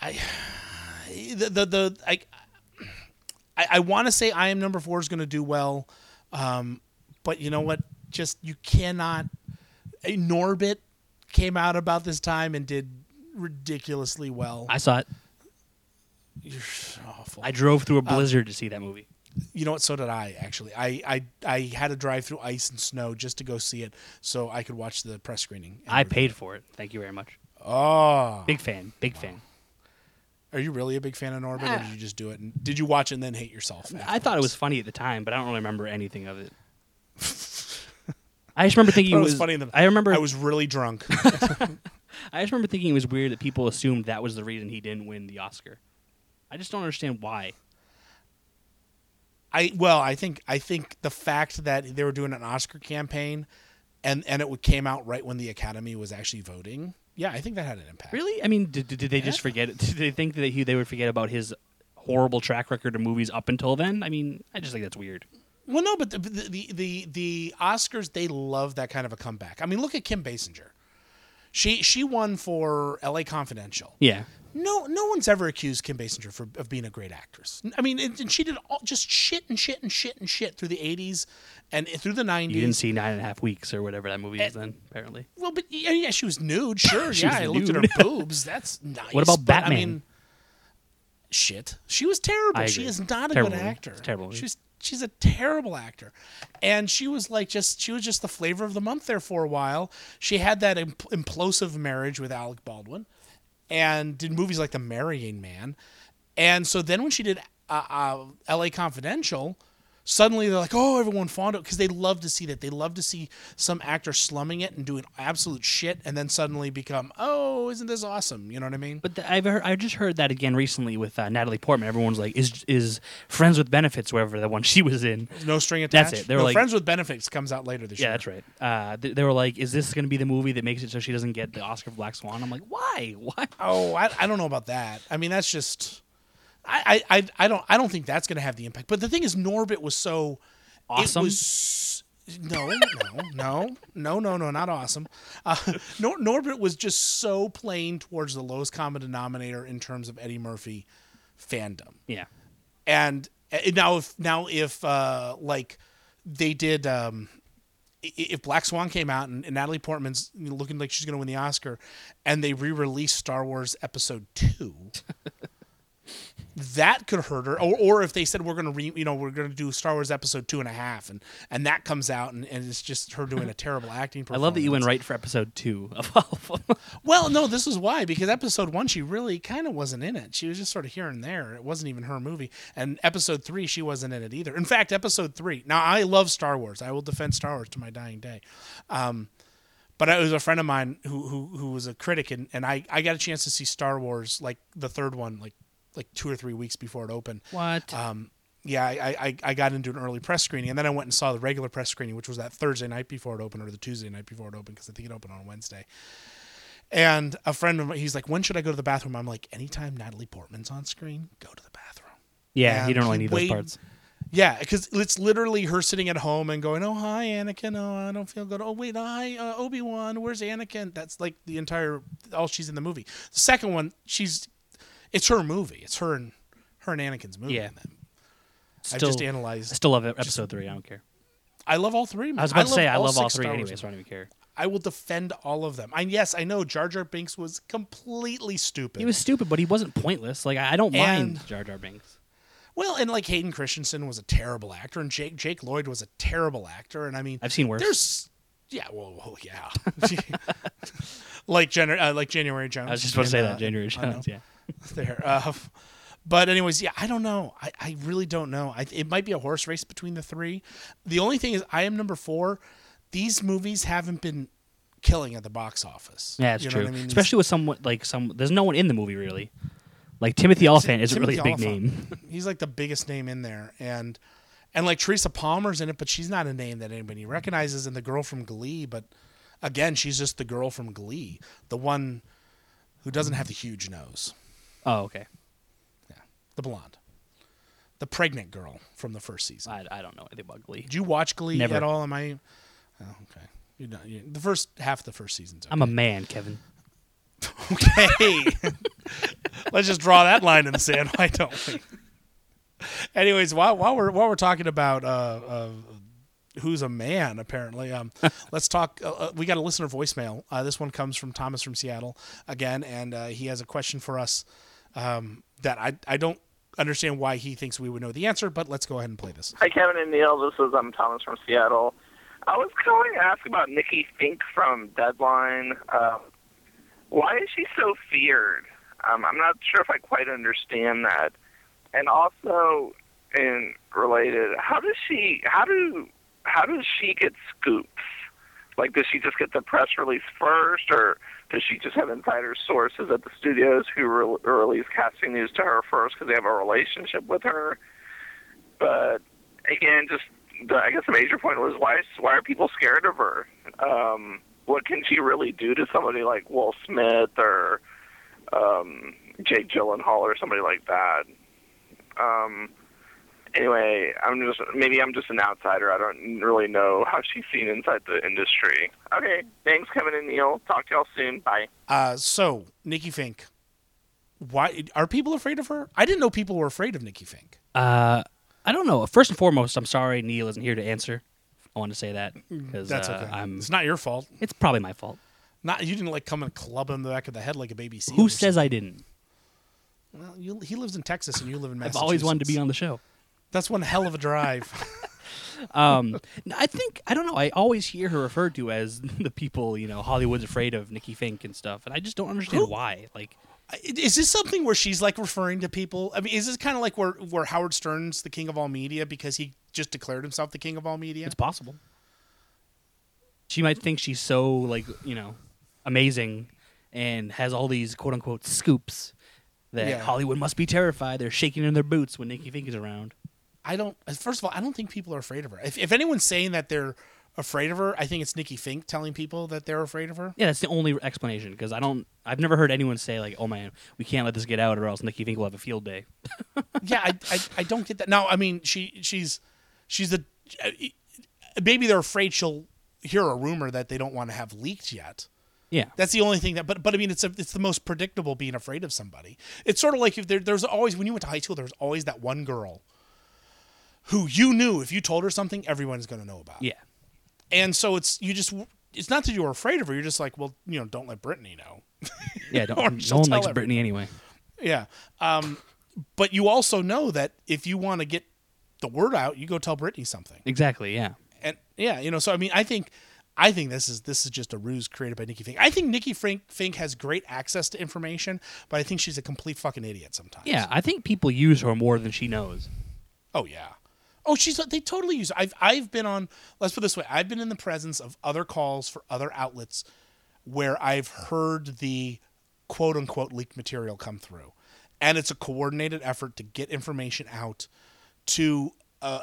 I want to say I Am Number 4 is going to do well, but you know what? Just you cannot. Norbit came out about this time and did ridiculously well.
I saw it.
You're awful.
I drove through a blizzard to see that movie.
You know what? So did I, actually. I had to drive through ice and snow just to go see it so I could watch the press screening.
I paid for it. Thank you very much.
Oh.
Big fan. Big fan.
Are you really a big fan of Norbit, or did you just do it? And did you watch it and then hate yourself afterwards?
I thought it was funny at the time, but I don't really remember anything of it. I just remember thinking it was
funny.
I remember
I was really drunk.
I just remember thinking it was weird that people assumed that was the reason he didn't win the Oscar. I just don't understand why.
I think the fact that they were doing an Oscar campaign and it came out right when the Academy was actually voting. Yeah, I think that had an impact.
Really? I mean, did they just forget it? Did they think that they would forget about his horrible track record of movies up until then? I mean, I just think that's weird.
Well, no, but the Oscars, they love that kind of a comeback. I mean, look at Kim Basinger. She won for L.A. Confidential.
Yeah.
No one's ever accused Kim Basinger of being a great actress. I mean, and she did just shit through the 80s and through the 90s.
You didn't see 9.5 Weeks or whatever that movie is then, apparently.
Well, but yeah, she was nude, sure.
She was
I
nude.
looked at her boobs. That's nice.
What about Batman?
I mean, shit. She was terrible. She is not a good actor.
It's terrible.
She's a terrible actor. And she was just the flavor of the month there for a while. She had that implosive marriage with Alec Baldwin and did movies like The Marrying Man. And so then when she did L.A. Confidential, suddenly they're like, oh, everyone fawned it because they love to see that. They love to see some actor slumming it and doing absolute shit and then suddenly become, oh, isn't this awesome? You know what I mean?
But I just heard that again recently with Natalie Portman. Everyone's like, is Friends with Benefits, wherever the one she was in.
No String Attached?
That's it. They were like,
Friends with Benefits comes out later this year.
Yeah, that's right. They were like, is this going to be the movie that makes it so she doesn't get the Oscar for Black Swan? I'm like, why? Why?
Oh, I don't know about that. I mean, that's just... I don't think that's going to have the impact. But the thing is, Norbit was so
awesome.
It was no, not awesome. Norbit was just so playing towards the lowest common denominator in terms of Eddie Murphy fandom.
Yeah,
and now if like they did if Black Swan came out and Natalie Portman's looking like she's going to win the Oscar, and they re-release Star Wars Episode 2, that could hurt her. Or if they said we're going to do Star Wars Episode 2.5, and that comes out and it's just her doing a terrible acting performance.
I love that you went right for Episode 2 of all of them.
Well, no, this is why, because Episode 1 she really kind of wasn't in it. She was just sort of here and there. It wasn't even her movie. And Episode 3 she wasn't in it either. In fact, Episode 3. Now I love Star Wars. I will defend Star Wars to my dying day. But it was a friend of mine who was a critic, and I got a chance to see Star Wars, like the third one, like 2 or 3 weeks before it opened.
What?
Yeah, I got into an early press screening, and then I went and saw the regular press screening, which was that Thursday night before it opened, or the Tuesday night before it opened, because I think it opened on Wednesday. And a friend of mine, he's like, when should I go to the bathroom? I'm like, anytime Natalie Portman's on screen, go to the bathroom.
Yeah,
and
you don't really need those parts.
Yeah, because it's literally her sitting at home and going, oh, hi, Anakin. Oh, I don't feel good. Oh, wait, hi, Obi-Wan. Where's Anakin? That's like the entire, all she's in the movie. The second one, it's her movie. It's her and Anakin's movie.
Yeah.
I just analyzed.
I still love it. Episode 3. I don't care.
I love all three.
I was about to say I love all 3
Star
anyway,
Wars.
so I don't even care.
I will defend all of them. Yes, I know Jar Jar Binks was completely stupid.
He was stupid, but he wasn't pointless. Like I don't mind Jar Jar Binks.
Well, and like Hayden Christensen was a terrible actor, and Jake Lloyd was a terrible actor, and I mean,
I've seen worse.
Yeah, like January Jones.
I was just about to say that January Jones. Yeah,
there. But anyways, yeah, I don't know. I really don't know. It might be a horse race between the three. The only thing is, I am number 4. These movies haven't been killing at the box office.
Yeah, it's true. I mean? Especially with there's no one in the movie really. Like Timothy Olyphant isn't really a big name.
He's like the biggest name in there, and like Teresa Palmer's in it, but she's not a name that anybody recognizes. And the girl from Glee, but again, she's just the girl from Glee, the one who doesn't have the huge nose.
Oh, okay.
Yeah, the blonde, the pregnant girl from the first season.
I don't know anything about Glee.
Did you watch Glee
Never.
at all? Am I? Oh, okay. The first half of the first season's okay.
I'm a man, Kevin.
Okay. Let's just draw that line in the sand. Why don't we? Anyways, while we're talking about who's a man, apparently, let's talk. We got a listener voicemail. This one comes from Thomas from Seattle again, and he has a question for us that I don't understand why he thinks we would know the answer, but let's go ahead and play this.
Hi, Kevin and Neil. This is Thomas from Seattle. I was calling to ask about Nikki Fink from Deadline. Why is she so feared? I'm not sure if I quite understand that. And also, and related, how does she get scoops? Like, does she just get the press release first, or does she just have insider sources at the studios who release casting news to her first because they have a relationship with her? But again, I guess the major point was why are people scared of her? What can she really do to somebody like Will Smith or Jake Gyllenhaal or somebody like that? Anyway, I'm just an outsider. I don't really know how she's seen inside the industry. Okay, thanks, Kevin and Neil. Talk to y'all soon. Bye.
So Nikki Fink, why are people afraid of her? I didn't know people were afraid of Nikki Fink.
I don't know. First and foremost, I'm sorry Neil isn't here to answer. I want to say that because
that's okay. It's not your fault.
It's probably my fault.
You didn't come and club him in the back of the head like a baby seal.
Who says I didn't?
Well, he lives in Texas and you live in Massachusetts.
I've always wanted to be on the show.
That's one hell of a drive.
I don't know. I always hear her referred to as the people, Hollywood's afraid of Nikki Fink and stuff, and I just don't understand why. Like,
is this something where she's like referring to people? I mean, is this kind of like where Howard Stern's the king of all media because he just declared himself the king of all media?
It's possible. She might think she's so amazing and has all these quote unquote scoops that Hollywood must be terrified. They're shaking in their boots when Nikki Fink is around.
First of all, I don't think people are afraid of her. If anyone's saying that they're afraid of her, I think it's Nikki Fink telling people that they're afraid of her.
Yeah, that's the only explanation because I've never heard anyone say like, "Oh man, we can't let this get out, or else Nikki Fink will have a field day."
Yeah, I don't get that. No, I mean she's the maybe they're afraid she'll hear a rumor that they don't want to have leaked yet.
Yeah,
that's the only thing but I mean it's the most predictable being afraid of somebody. It's sort of like if there's always when you went to high school there was always that one girl who you knew if you told her something everyone's going to know about.
Yeah.
And so it's not that you were afraid of her. You're just like, well, don't let Brittany know.
Yeah, no one likes Brittany anyway.
Yeah. But you also know that if you want to get the word out, you go tell Brittany something.
Exactly, yeah.
And yeah, so I mean, I think this is just a ruse created by Nikki Fink. I think Nikki Fink has great access to information, but I think she's a complete fucking idiot sometimes.
Yeah, I think people use her more than she knows.
Oh yeah. Oh, they totally use her. I've been on, let's put it this way, I've been in the presence of other calls for other outlets where I've heard the quote unquote leaked material come through. And it's a coordinated effort to get information out to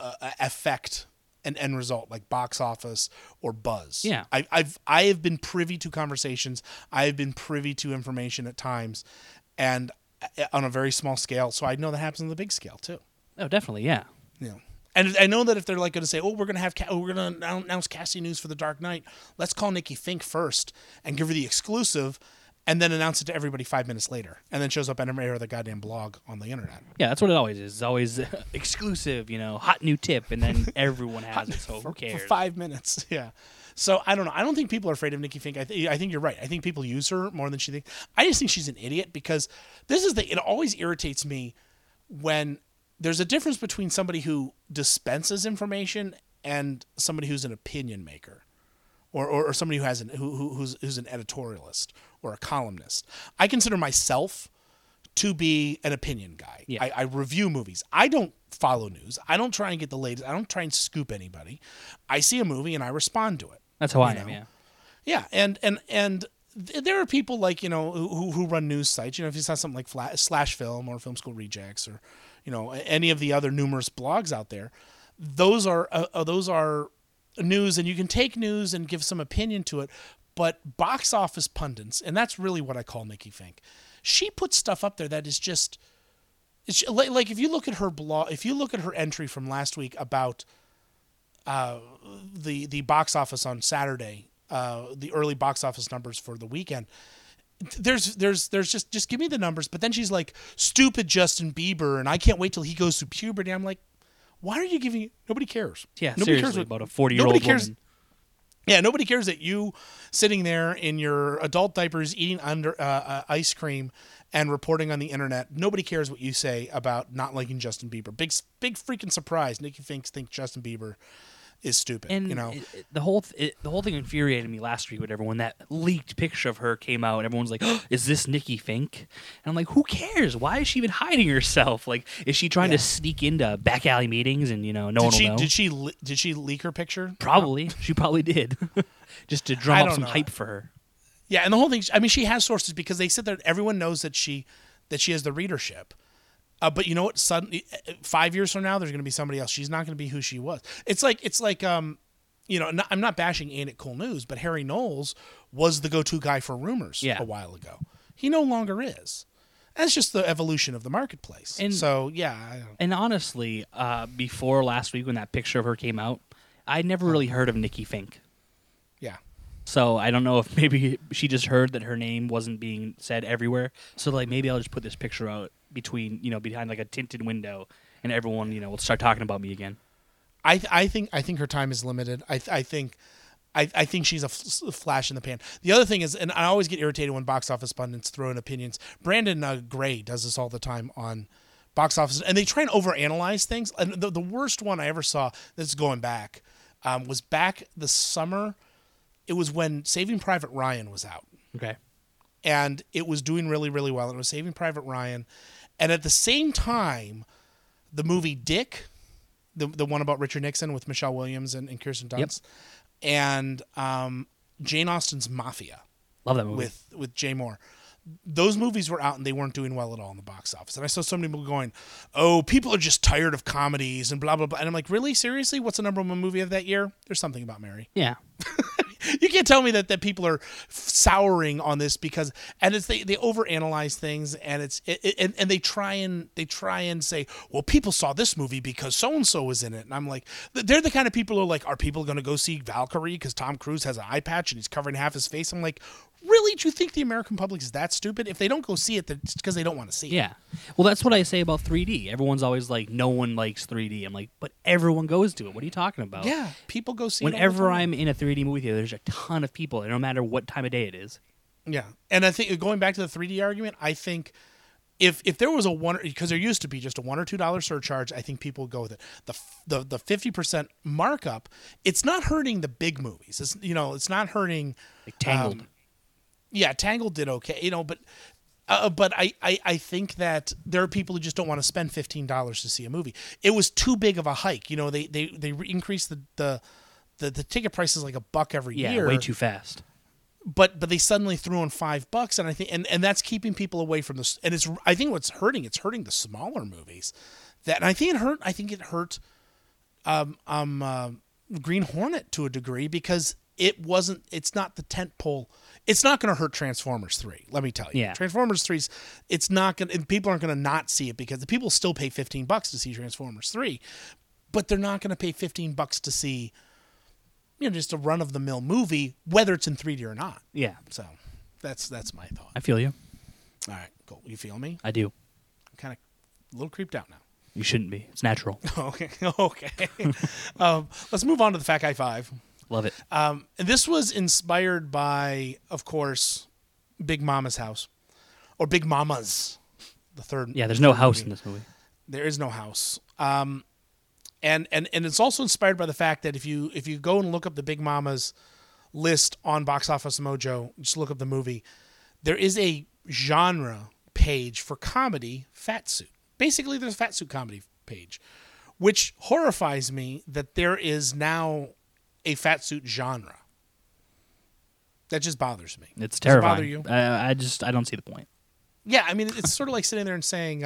affect an end result like box office or buzz.
Yeah.
I have been privy to conversations. I have been privy to information at times, and on a very small scale. So I know that happens on the big scale too.
Oh, definitely, yeah.
Yeah. And I know that if they're like going to say, "Oh, we're going to announce casting news for The Dark Knight," let's call Nikki Fink first and give her the exclusive, and then announce it to everybody 5 minutes later, and then shows up on every other goddamn blog on the internet.
Yeah, that's what it always is. It's always exclusive, hot new tip, and then everyone has it, so who cares?
For 5 minutes, yeah. So I don't know. I don't think people are afraid of Nikki Fink. I think you're right. I think people use her more than she thinks. I just think she's an idiot because it always irritates me when there's a difference between somebody who dispenses information and somebody who's an opinion maker. Or somebody who has who's an editorialist or a columnist. I consider myself to be an opinion guy.
Yeah.
I review movies. I don't follow news. I don't try and get the latest. I don't try and scoop anybody. I see a movie and I respond to it.
That's how I am. Yeah.
Yeah, and there are people like who run news sites. If you saw something like Slash Film or Film School Rejects or any of the other numerous blogs out there, those are news, and you can take news and give some opinion to it, but box office pundits, and that's really what I call Nikki Fink. She puts stuff up there that is just, it's like if you look at her blog, if you look at her entry from last week about the box office on Saturday, the early box office numbers for the weekend. There's just give me the numbers, but then she's like, stupid Justin Bieber, and I can't wait till he goes through puberty. I'm like, why are you giving? Nobody cares.
Yeah,
nobody
seriously,
cares
about a 40-year-old woman.
Yeah, nobody cares that you sitting there in your adult diapers eating under ice cream and reporting on the internet. Nobody cares what you say about not liking Justin Bieber. Big freaking surprise. Nikki Fink thinks Justin Bieber is stupid.
And the whole thing infuriated me last week. Whatever, when that leaked picture of her came out, and everyone's like, oh, "Is this Nikki Fink?" And I'm like, "Who cares? Why is she even hiding herself? Like, is she trying to sneak into back alley meetings and no one will know?"
Did she leak her picture?
Probably. She probably did, just to drum up some hype for her.
Yeah, and the whole thing. I mean, she has sources because they said that everyone knows that she has the readership. But you know what? Suddenly, 5 years from now, there's going to be somebody else. She's not going to be who she was. It's like I'm not bashing Ain't It Cool News, but Harry Knowles was the go-to guy for rumors a while ago. He no longer is. That's just the evolution of the marketplace. And so, yeah.
And honestly, before last week when that picture of her came out, I never really heard of Nikki Fink.
Yeah.
So I don't know if maybe she just heard that her name wasn't being said everywhere. So like maybe I'll just put this picture out behind like a tinted window, and everyone will start talking about me again.
I think her time is limited. I think she's a flash in the pan. The other thing is, and I always get irritated when box office pundits throw in opinions. Brandon Gray does this all the time on box office, and they try and overanalyze things. And the worst one I ever saw, this is going back, was back this summer. It was when Saving Private Ryan was out.
Okay.
And it was doing really, really well. It was Saving Private Ryan. And at the same time, the movie Dick, the one about Richard Nixon with Michelle Williams and Kirsten Dunst, and Jane Austen's Mafia.
Love that movie.
With Jay Moore. Those movies were out and they weren't doing well at all in the box office. And I saw so many people going, oh, people are just tired of comedies and blah, blah, blah. And I'm like, really? Seriously? What's the number one movie of that year? There's Something About Mary.
Yeah.
You can't tell me that people are souring on this because, and it's they overanalyze things, and and they try and say, well, people saw this movie because so and so was in it, and I'm like, they're the kind of people who are like, are people going to go see Valkyrie because Tom Cruise has an eye patch and he's covering half his face? I'm like, really? Really? Do you think the American public is that stupid? If they don't go see it, it's because they don't want to see it.
Yeah. Well, that's what I say about 3D. Everyone's always like, no one likes 3D. I'm like, but everyone goes to it. What are you talking about?
Yeah, people go see it.
Whenever I'm in a 3D movie theater, there's a ton of people, no matter what time of day it is.
Yeah, and I think going back to the 3D argument, I think if there was because there used to be just a $1 or $2 surcharge, I think people would go with it. The 50% markup, it's not hurting the big movies. It's not hurting
like Tangled.
Yeah, Tangled did okay, but I think that there are people who just don't want to spend $15 to see a movie. It was too big of a hike. They increased the ticket prices like $1 every year.
Yeah, way too fast.
But they suddenly threw in $5, and I think and that's keeping people away from this. And I think what's hurting the smaller movies. And I think it hurt Green Hornet to a degree because it's not the tent pole. It's not going to hurt Transformers 3. Let me tell you.
Yeah.
Transformers 3's it's not going and people aren't going to not see it because the people still pay $15 to see Transformers 3, but they're not going to pay $15 to see just a run-of-the-mill movie, whether it's in 3D or not.
Yeah.
So that's my thought.
I feel you.
All right, cool. You feel me?
I do.
I'm kind of a little creeped out now.
You shouldn't be. It's natural.
Okay. Let's move on to the Fat Guy 5.
Love it.
And this was inspired by, of course, Big Mama's House. Or Big Mama's, the third.
Yeah, there's no house in this movie.
There is no house. And it's also inspired by the fact that if you go and look up the Big Mama's list on Box Office Mojo, just look up the movie, there is a genre page for comedy fat suit. Basically, there's a fat suit comedy page, which horrifies me that there is now a fat suit genre. That just bothers me.
It's terrifying.
Does it bother you?
I don't see the point.
Yeah, I mean, it's sort of like sitting there and saying,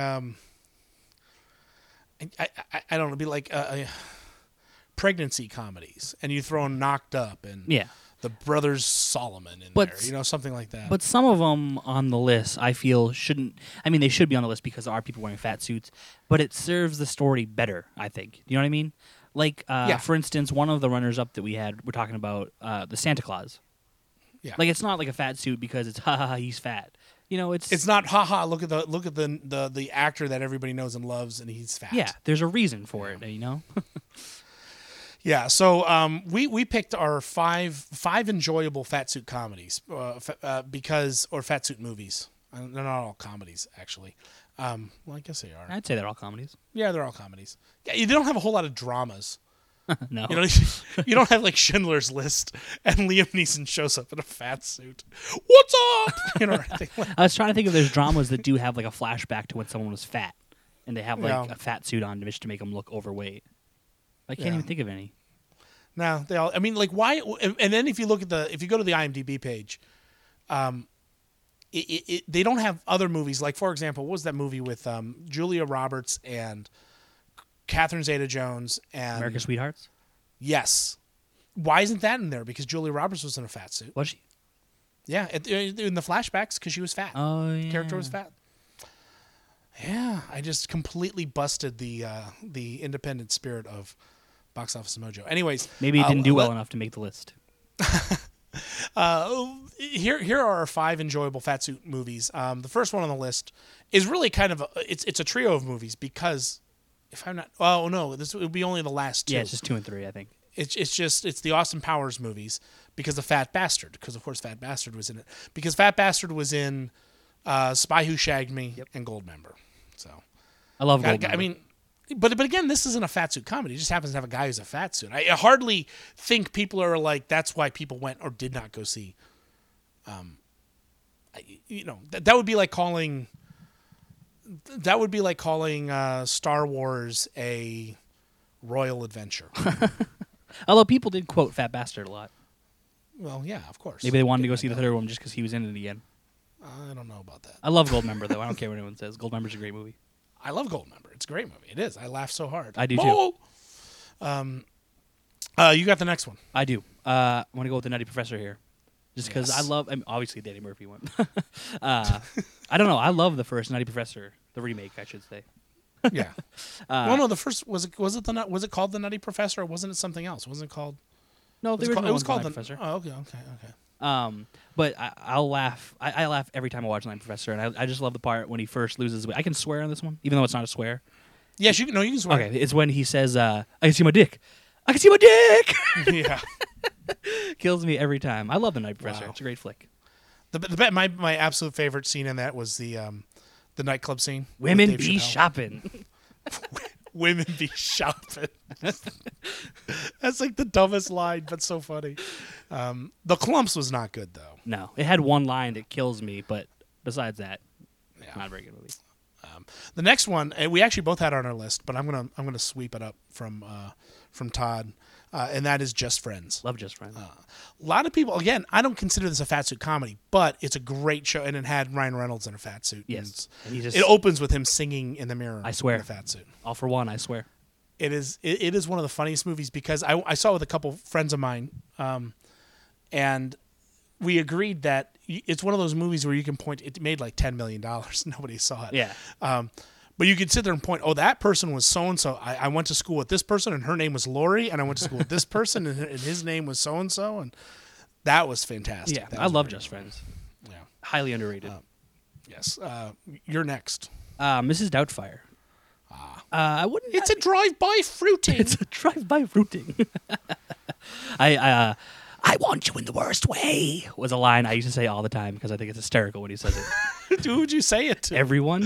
I don't know, be like pregnancy comedies, and you throw in Knocked Up and the Brothers Solomon in there, something like that.
But some of them on the list, I feel shouldn't. I mean, they should be on the list because there are people wearing fat suits, but it serves the story better. I think. You know what I mean? Like, for instance, one of the runners-up that we're talking about, the Santa Claus.
Yeah.
Like, it's not like a fat suit because it's he's fat. It's
not haha. Look at the actor that everybody knows and loves, and he's fat.
Yeah, there's a reason for it.
Yeah. So we picked our five enjoyable fat suit comedies or fat suit movies. They're not all comedies actually. Well, I guess they are.
I'd say they're all comedies.
Yeah, they're all comedies. Yeah, you don't have a whole lot of dramas.
No.
You don't have like Schindler's List and Liam Neeson shows up in a fat suit. What's up?
I was trying to think if there's dramas that do have like a flashback to when someone was fat and they have like a fat suit on just to make them look overweight. I can't even think of any.
No, they all. I mean, like why? And then if you go to the IMDb page, they don't have other movies. Like for example, what was that movie with Julia Roberts and Catherine Zeta-Jones and
American Sweethearts?
Yes. Why isn't that in there? Because Julia Roberts was in a fat suit.
Was she?
Yeah, in the flashbacks because she was fat.
Oh, yeah.
The character was fat. Yeah, I just completely busted the independent spirit of Box Office Mojo. Anyways,
maybe it didn't do well enough to make the list.
Here are our 5 enjoyable fat suit movies. The first one on the list is really kind of it's a trio of movies because if I'm not, oh no, this would be only the last 2.
Yeah, it's just 2 and 3, I think.
It's the Austin Powers movies because of Fat Bastard, because of course Fat Bastard was in it, because Fat Bastard was in Spy Who Shagged Me and Goldmember. So
I love Goldmember.
I mean, but again, this isn't a fat suit comedy. It just happens to have a guy who's a fat suit. I hardly think people are like that's why people went or did not go see. That would be like calling. That would be like calling Star Wars a royal adventure.
Although people did quote Fat Bastard a lot.
Well, yeah, of course.
Maybe they wanted to go see the third one just because he was in it again.
I don't know about that.
I love Goldmember, though. I don't care what anyone says. Goldmember's a great movie.
I love Goldmember. It's a great movie. It is. I laugh so hard.
I do, too.
You got the next one.
I do. I want to go with the Nutty Professor here. Just because I love... I mean, obviously, Danny Murphy won. I don't know. I love the first Nutty Professor. The remake, I should say.
Yeah. Well, no, the first... Was it called The Nutty Professor, or wasn't it something else? Wasn't it called...
No,
it was called
the Nutty Professor.
Oh, okay.
But I'll laugh. I laugh every time I watch Night Professor, and I just love the part when he first loses his way. I can swear on this one, even though it's not a swear.
Yes, you can. No, you can swear.
Okay, it's when he says, "I can see my dick. I can see my dick."
Yeah,
kills me every time. I love the Night Professor.
Wow.
It's a great flick.
My absolute favorite scene in that was the nightclub scene. with
Women
Dave
be
Chappelle.
shopping.
Women be shopping. That's like the dumbest line, but so funny. The Clumps was not good though.
No, it had one line that kills me, but besides that, not a very good movie.
The next one we actually both had on our list, but I'm gonna sweep it up from Todd, and that is Just Friends.
Love Just Friends.
A lot of people, again, I don't consider this a fat suit comedy, but it's a great show, and it had Ryan Reynolds in a fat suit.
Yes,
and
he just,
it opens with him singing in the mirror.
I swear,
in a fat suit.
All for one, I swear.
It is one of the funniest movies because I saw it with a couple friends of mine, and we agreed that it's one of those movies where you can point. It made like $10 million. Nobody saw it.
Yeah.
But you could sit there and point, oh, that person was so-and-so. I went to school with this person, and her name was Lori, and I went to school with this person, and his name was so-and-so, and that was fantastic.
Yeah,
That
I
was
love
pretty
Just
cool.
Friends.
Yeah.
Highly underrated.
Yes. You're next.
Mrs. Doubtfire. I wouldn't.
It's a drive-by fruiting.
It's a drive-by fruiting. I want you in the worst way was a line I used to say all the time because I think it's hysterical when he says it.
Who would you say it to?
Everyone.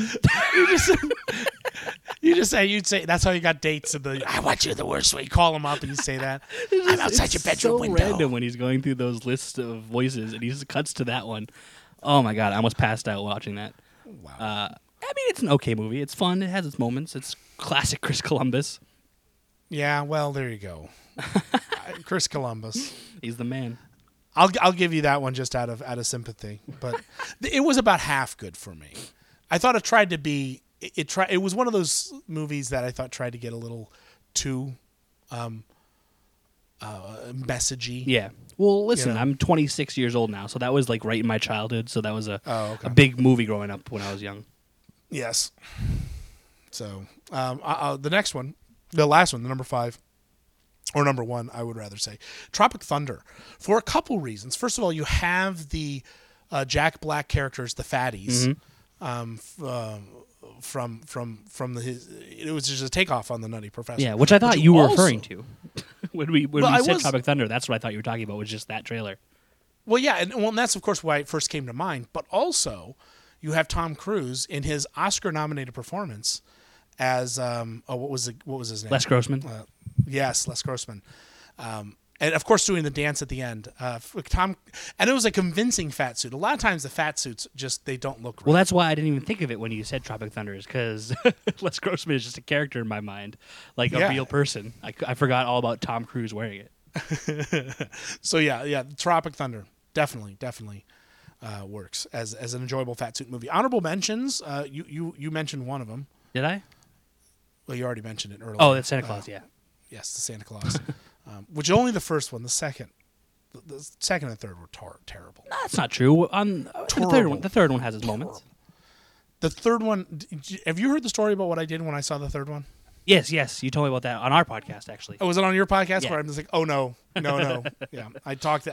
You'd say that's how you got dates. I want you in the worst way. You call them up and you say that. I'm outside your bedroom
so
window.
Random when he's going through those lists of voices and he just cuts to that one. Oh my god, I almost passed out watching that.
Wow.
I mean, it's an okay movie. It's fun. It has its moments. It's classic Chris Columbus.
Yeah, well, there you go. Chris Columbus.
He's the man.
I'll give you that one just out of sympathy, but it was about half good for me. I thought it tried to be. It was one of those movies that I thought tried to get a little too messagey.
Yeah. Well, listen,
You know?
I'm 26 years old now, so that was like right in my childhood. So that was a big movie growing up when I was young.
Yes. So the next one, the last one, the number 5. Or number 1, I would rather say, Tropic Thunder, for a couple reasons. First of all, you have the Jack Black characters, the fatties, from his. It was just a takeoff on the Nutty Professor.
Yeah, which I thought you were
also-
referring to when we said Tropic Thunder. That's what I thought you were talking about. Was just that trailer.
Well, yeah, and that's of course why it first came to mind. But also, you have Tom Cruise in his Oscar-nominated performance as what was his name?
Les Grossman.
Yes, Les Grossman. And of course, doing the dance at the end. And it was a convincing fat suit. A lot of times, the fat suits they don't look right.
Well, that's why I didn't even think of it when you said Tropic Thunder, is because Les Grossman is just a character in my mind, like a real person. I forgot all about Tom Cruise wearing it.
So yeah, Tropic Thunder definitely works as an enjoyable fat suit movie. Honorable mentions. You mentioned one of them.
Did I?
Well, you already mentioned it earlier.
Oh, that's Santa Claus. Yeah.
Yes, the Santa Claus. Which only the first one. The second and third were terrible.
No, that's not true. The third one has its moments.
The third one. Have you heard the story about what I did when I saw the third one?
Yes. You told me about that on our podcast, actually.
Oh, was it on your podcast?
Yeah.
Where I'm just like, oh no. Yeah, I talked.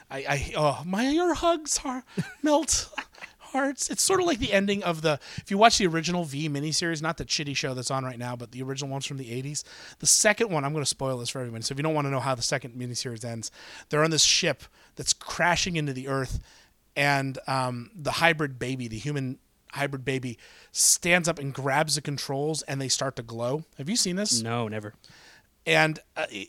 My ear hugs melt hearts. It's sort of like the ending of if you watch the original V miniseries, not the shitty show that's on right now, but the original ones from the 80s. The second one, I'm going to spoil this for everyone. So if you don't want to know how the second miniseries ends, they're on this ship that's crashing into the Earth, and the hybrid baby, the human hybrid baby, stands up and grabs the controls, and they start to glow. Have you seen this?
No, never.
And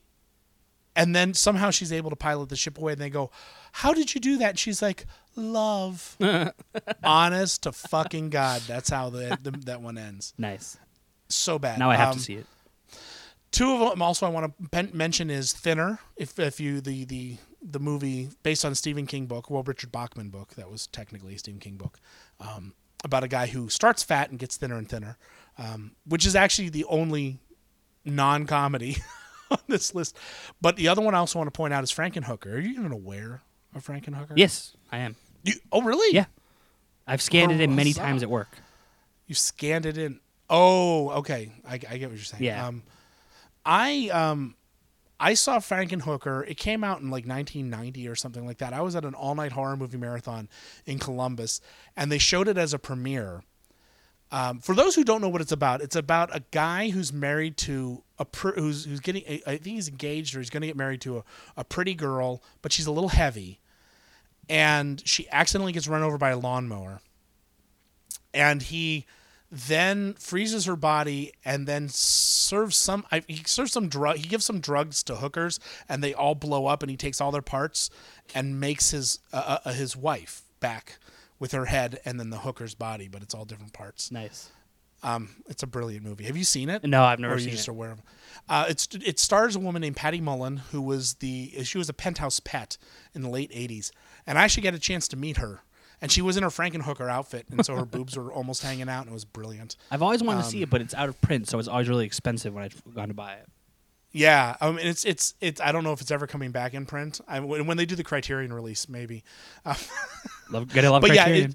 then somehow she's able to pilot the ship away, and they go, "How did you do that?" And she's like, "Love." Honest to fucking God, that's how that one ends.
Nice.
So bad.
Now I have to see it.
Two of them also I want to mention is Thinner. If you the movie based on a Stephen King book, Richard Bachman book, that was technically a Stephen King book, about a guy who starts fat and gets thinner and thinner, which is actually the only non-comedy on this list. But the other one I also want to point out is Frankenhooker. Are you even aware of Frankenhooker?
Yes, I am.
Oh, really?
Yeah. I've scanned it in many times at work.
You scanned it in. Oh, okay. I get what you're saying.
Yeah.
I saw Frankenhooker. It came out in like 1990 or something like that. I was at an all-night horror movie marathon in Columbus, and they showed it as a premiere. For those who don't know what it's about a guy who's married to who's getting. I think he's engaged or he's going to get married to a pretty girl, but she's a little heavy, and she accidentally gets run over by a lawnmower, and he then freezes her body and then he gives some drugs to hookers, and they all blow up, and he takes all their parts and makes his wife back with her head and then the hooker's body, but it's all different parts.
Nice.
It's a brilliant movie. Have you seen it?
No, I've never
or are
seen
you just
it.
aware of it? It stars a woman named Patty Mullen, who was she was a Penthouse pet in the late 80s, and I actually got a chance to meet her. And she was in her Frankenhooker outfit, and so her boobs were almost hanging out, and it was brilliant.
I've always wanted to see it, but it's out of print, so it's always really expensive when I've gone to buy it.
Yeah, it's I don't know if it's ever coming back in print. When they do the Criterion release, maybe.
Gotta love Criterion.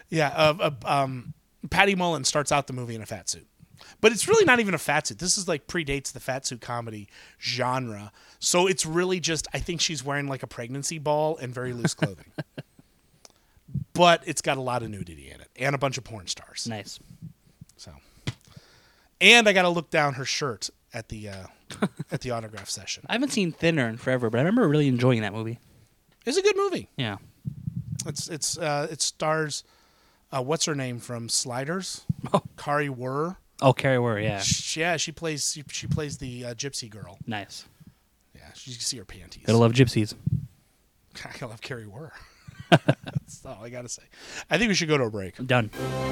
Patty Mullen starts out the movie in a fat suit, but it's really not even a fat suit. This is like predates the fat suit comedy genre, so it's really just I think she's wearing like a pregnancy ball and very loose clothing, but it's got a lot of nudity in it and a bunch of porn stars.
Nice.
So, and I got to look down her shirt at the autograph session.
I haven't seen Thinner in forever, but I remember really enjoying that movie.
It's a good movie.
Yeah.
It stars what's her name from Sliders? Kari Wurr.
Oh, Kari Wurr, yeah.
She plays the gypsy girl.
Nice.
Yeah, you can see her panties.
Gotta love gypsies.
I love Kari Wurr. That's all I gotta say. I think we should go to a break.
Done.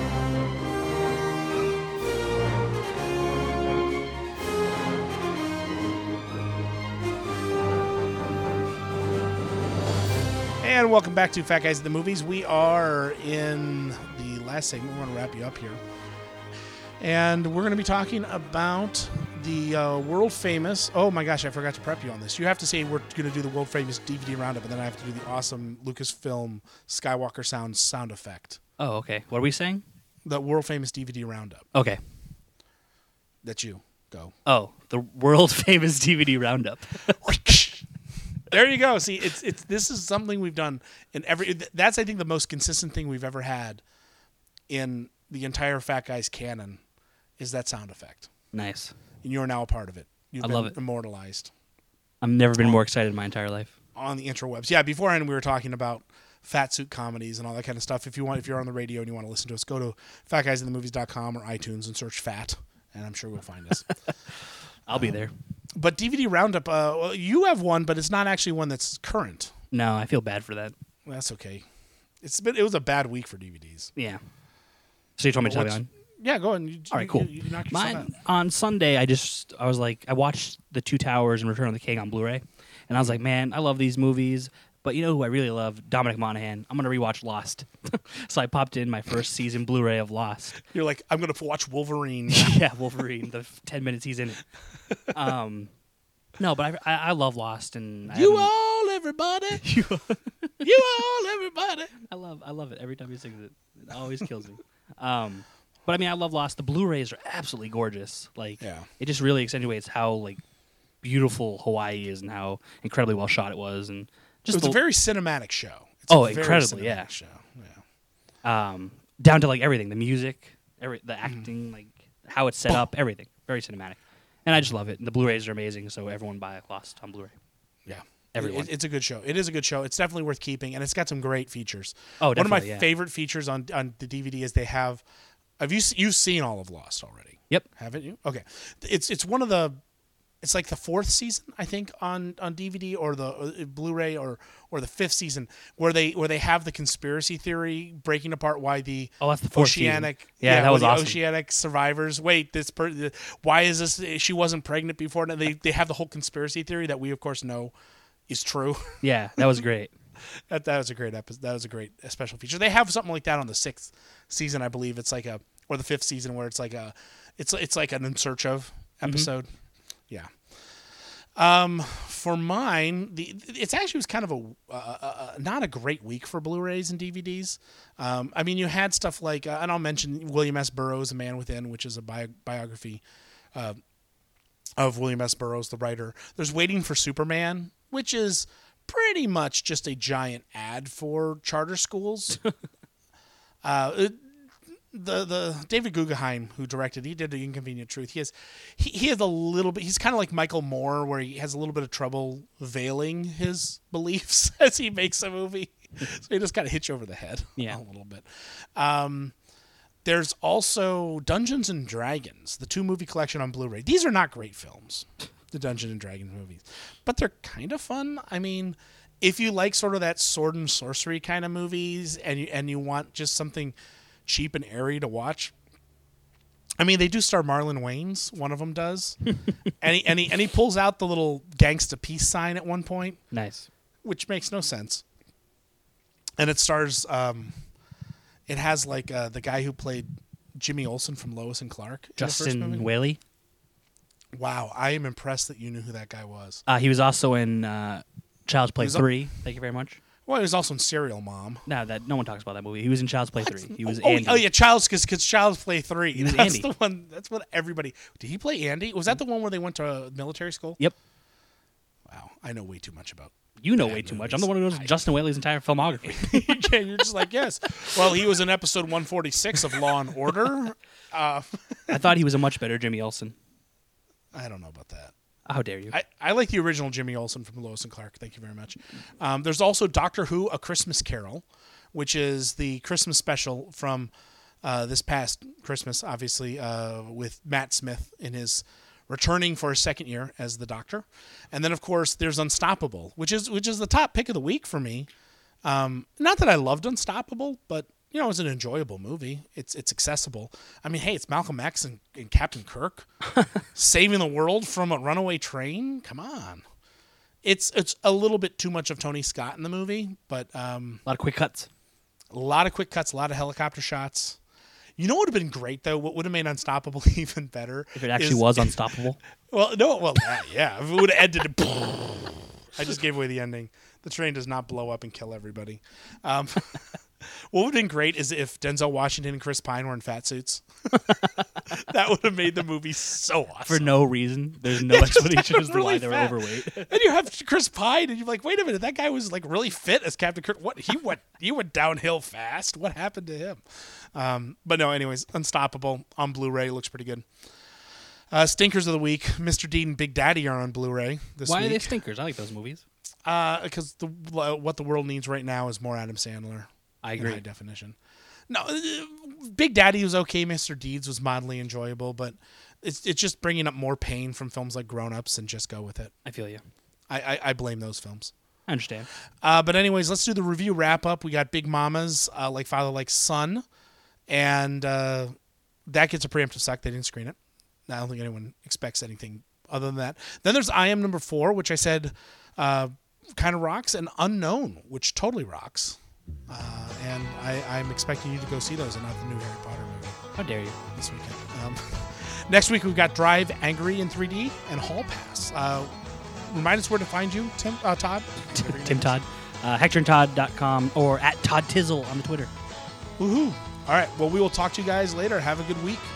And welcome back to Fat Guys at the Movies. We are in the last segment. We're going to wrap you up here. And we're going to be talking about the world famous... Oh my gosh, I forgot to prep you on this. You have to say we're going to do the world famous DVD roundup, and then I have to do the awesome Lucasfilm Skywalker sound effect.
Oh, okay. What are we saying?
The world famous DVD roundup.
Okay.
That's you. Go.
Oh, the world famous DVD roundup.
There you go. See, this is something we've done in every. That's I think the most consistent thing we've ever had in the entire Fat Guys canon is that sound effect.
Nice.
And you're now a part of it. You've been
love it.
Immortalized.
I've never been more excited in my entire life.
On the interwebs. Yeah, beforehand we were talking about fat suit comedies and all that kind of stuff. If you're on the radio and you want to listen to us, go to fatguysinthemovies.com or iTunes and search Fat, and I'm sure we'll find us.
I'll be there.
But DVD Roundup, you have one, but it's not actually one that's current.
No, I feel bad for that.
Well, that's okay. It was a bad week for DVDs.
Yeah. So you told me to tell you on?
Yeah, go ahead.
All right, cool.
You knock yourself out.
On Sunday, I watched The Two Towers and Return of the King on Blu-ray, and I was like, man, I love these movies, but you know who I really love? Dominic Monaghan. I'm going to rewatch Lost. So I popped in my first season Blu-ray of Lost.
You're like, I'm going to watch Wolverine.
Yeah, Wolverine, the 10 minutes he's in it. No, but I love Lost, and
everybody. You all everybody.
I love it every time he sings it. It always kills me. But I mean, I love Lost. The Blu-rays are absolutely gorgeous. It just really accentuates how beautiful Hawaii is and how incredibly well shot it was, and just
it's a very cinematic show.
Incredibly, yeah.
Show. Yeah.
Down to everything, the music, the acting, how it's set up, everything, very cinematic. And I just love it. And the Blu-rays are amazing, so everyone buy Lost on Blu-ray.
Yeah.
Everyone.
It's a good show. It is a good show. It's definitely worth keeping, and it's got some great features.
Oh, definitely,
one of my favorite features on the DVD is they have... You've seen all of Lost already?
Yep.
Haven't you? Okay. It's one of the... It's like the fourth season, I think, on DVD or the Blu-ray or the fifth season where they have the conspiracy theory breaking apart why the
that's the fourth
oceanic
season. Yeah, that was awesome.
Oceanic survivors. Wait, why is this? She wasn't pregnant before. They have the whole conspiracy theory that we of course know is true.
Yeah, that was great.
that was a great episode. That was a great special feature. They have something like that on the sixth season, I believe. It's or the fifth season where it's like an In Search Of episode. Mm-hmm. Yeah. For mine, it actually was kind of a not a great week for Blu-rays and DVDs. I mean, you had stuff like, and I'll mention William S. Burroughs' A Man Within, which is a biography of William S. Burroughs, the writer. There's Waiting for Superman, which is pretty much just a giant ad for charter schools. The David Guggenheim, who directed, he did The Inconvenient Truth. He has a little bit. He's kind of like Michael Moore, where he has a little bit of trouble veiling his beliefs as he makes a movie. So he just kind of hits you over the head a little bit. There's also Dungeons and Dragons, the 2-movie collection on Blu-ray. These are not great films, the Dungeons and Dragons movies, but they're kind of fun. I mean, if you like sort of that sword and sorcery kind of movies, and you want just something cheap and airy to watch. I mean, they do star Marlon Wayans. One of them does, and he pulls out the little gangsta peace sign at one point.
Nice,
which makes no sense. And it stars. It has like the guy who played Jimmy Olsen from Lois and Clark.
Justin Whaley.
Wow, I am impressed that you knew who that guy was.
He was also in Child's Play 3. Thank you very much.
Well, he was also in Serial Mom.
No, no one talks about that movie. He was in Child's Play 3. He was Andy.
Oh yeah, Child's Play 3.
He was
That's
Andy.
the one. That's what everybody. Did he play Andy? Was that the one where they went to military school?
Yep.
Wow, I know way too much about.
You know way too much. I'm the one who knows Justin Whaley's entire filmography.
You're just like, yes. Well, he was in episode 146 of Law and Order.
I thought he was a much better Jimmy Olsen.
I don't know about that.
How dare you?
I like the original Jimmy Olsen from Lois and Clark. Thank you very much. There's also Doctor Who: A Christmas Carol, which is the Christmas special from this past Christmas, obviously, with Matt Smith in his returning for his second year as the Doctor. And then, of course, there's Unstoppable, which is the top pick of the week for me. Not that I loved Unstoppable, but it's an enjoyable movie. It's accessible. I mean, hey, it's Malcolm X and Captain Kirk saving the world from a runaway train. Come on, it's a little bit too much of Tony Scott in the movie, but
a lot of quick cuts,
a lot of helicopter shots. You know what would have been great though? What would have made Unstoppable even better?
If it actually was unstoppable.
Yeah. If it would have ended. I just gave away the ending. The train does not blow up and kill everybody. What would have been great is if Denzel Washington and Chris Pine were in fat suits. That would have made the movie so awesome.
For no reason. There's no explanation as to why they were overweight.
And you have Chris Pine, and you're like, wait a minute, that guy was like really fit as Captain Kirk. What he went downhill fast. What happened to him? But no, anyways, Unstoppable on Blu-ray looks pretty good. Stinkers of the week: Mr. Deed and Big Daddy are on Blu-ray this week.
Why are they stinkers? I like those movies.
Because what the world needs right now is more Adam Sandler.
I agree.
In high definition. No, Big Daddy was okay. Mr. Deeds was mildly enjoyable, but it's just bringing up more pain from films like Grown Ups, and just go with it.
I feel you.
I blame those films.
I understand.
But anyways, let's do the review wrap up. We got Big Mama's Like Father Like Son, and that gets a preemptive suck. They didn't screen it. I don't think anyone expects anything other than that. Then there's I Am Number 4, which I said kind of rocks, and Unknown, which totally rocks. And I'm expecting you to go see those and not the new Harry Potter movie.
How dare you?
This weekend. Next week, we've got Drive Angry in 3D and Hall Pass. Remind us where to find you, Todd.
Tim Todd. HectorandTodd.com or at Todd Tizzle on the Twitter.
Woohoo. All right. Well, we will talk to you guys later. Have a good week.